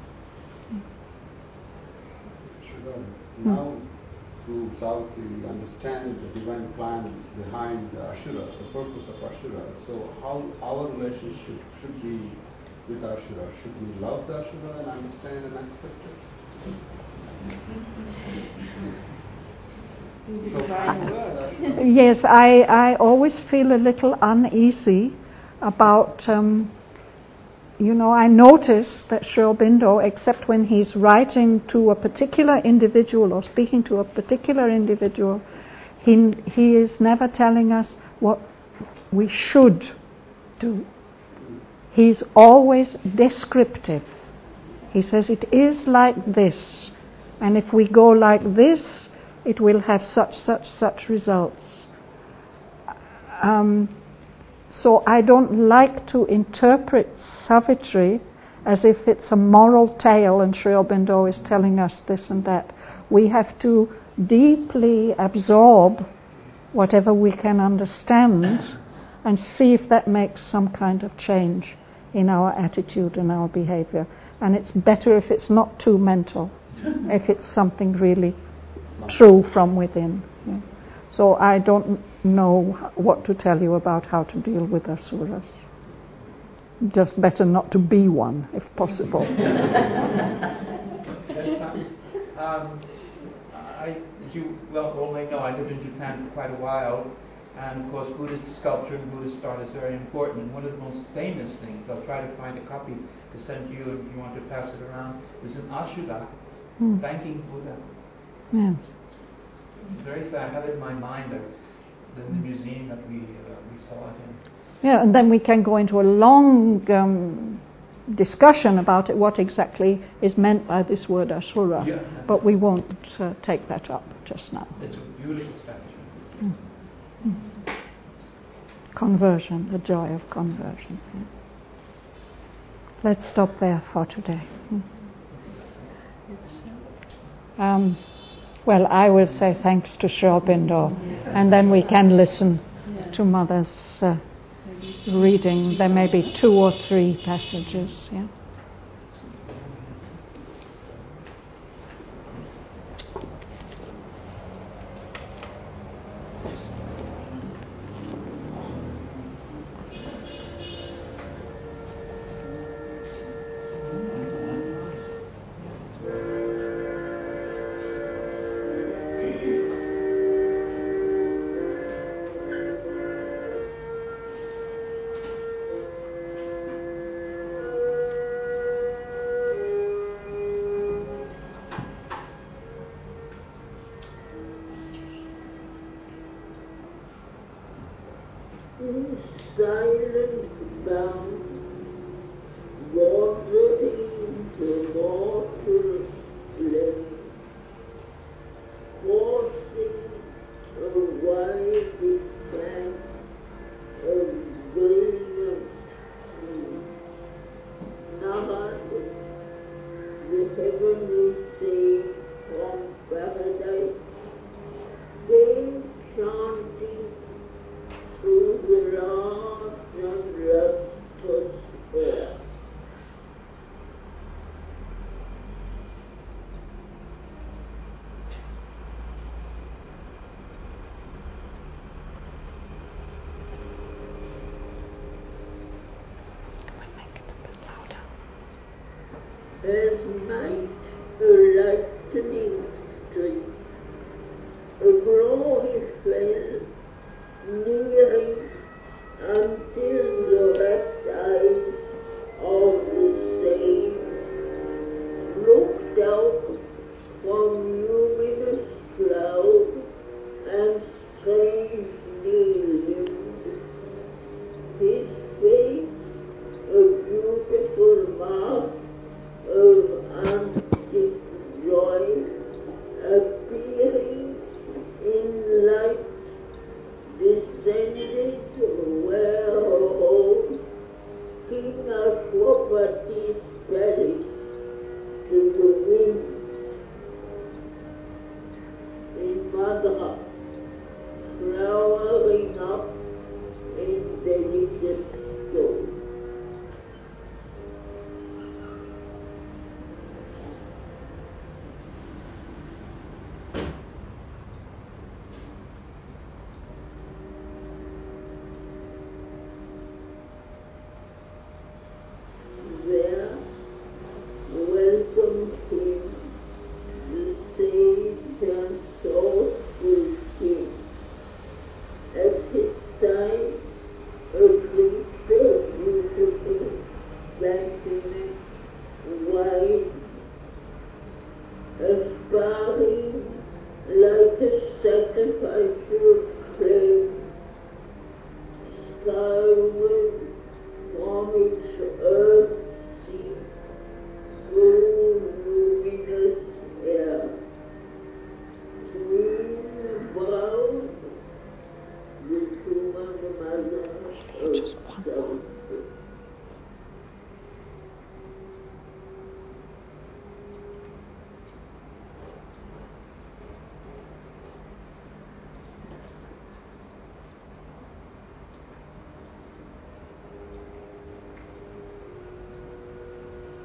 Now, to Savitri, understand the divine plan behind the Ashuras, the purpose of Ashuras. So, how our relationship should be with Ashura? Should we love the Ashura and understand and accept it? Yes, I, I always feel a little uneasy about. Um, You know, I notice that Sri Aurobindo, except when he's writing to a particular individual or speaking to a particular individual, he, he is never telling us what we should do. He's always descriptive. He says it is like this, and if we go like this, it will have such, such, such results. Um, So I don't like to interpret Savitri as if it's a moral tale and Sri Aurobindo is telling us this and that. We have to deeply absorb whatever we can understand and see if that makes some kind of change in our attitude and our behavior. And it's better if it's not too mental, if it's something really true from within. Yeah. So I don't know what to tell you about how to deal with asuras. Just better not to be one, if possible. um, I, as you well all may know, I lived in Japan for quite a while, and of course Buddhist sculpture and Buddhist art is very important. And one of the most famous things, I'll try to find a copy to send to you if you want to pass it around, is an ashura mm. thanking Buddha. Yeah. It's very sad. I have it in my mind. In the museum that we uh, we saw it in. Yeah, and then we can go into a long um, discussion about it, what exactly is meant by this word asura. Yeah. But we won't uh, take that up just now. It's a beautiful statue. Mm. Mm. Conversion, the joy of conversion. Yeah. Let's stop there for today. Mm. Um, Well, I will say thanks to Sri Aurobindo, and then we can listen to Mother's uh, reading. There may be two or three passages. Yeah.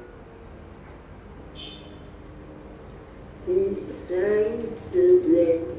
He sang to them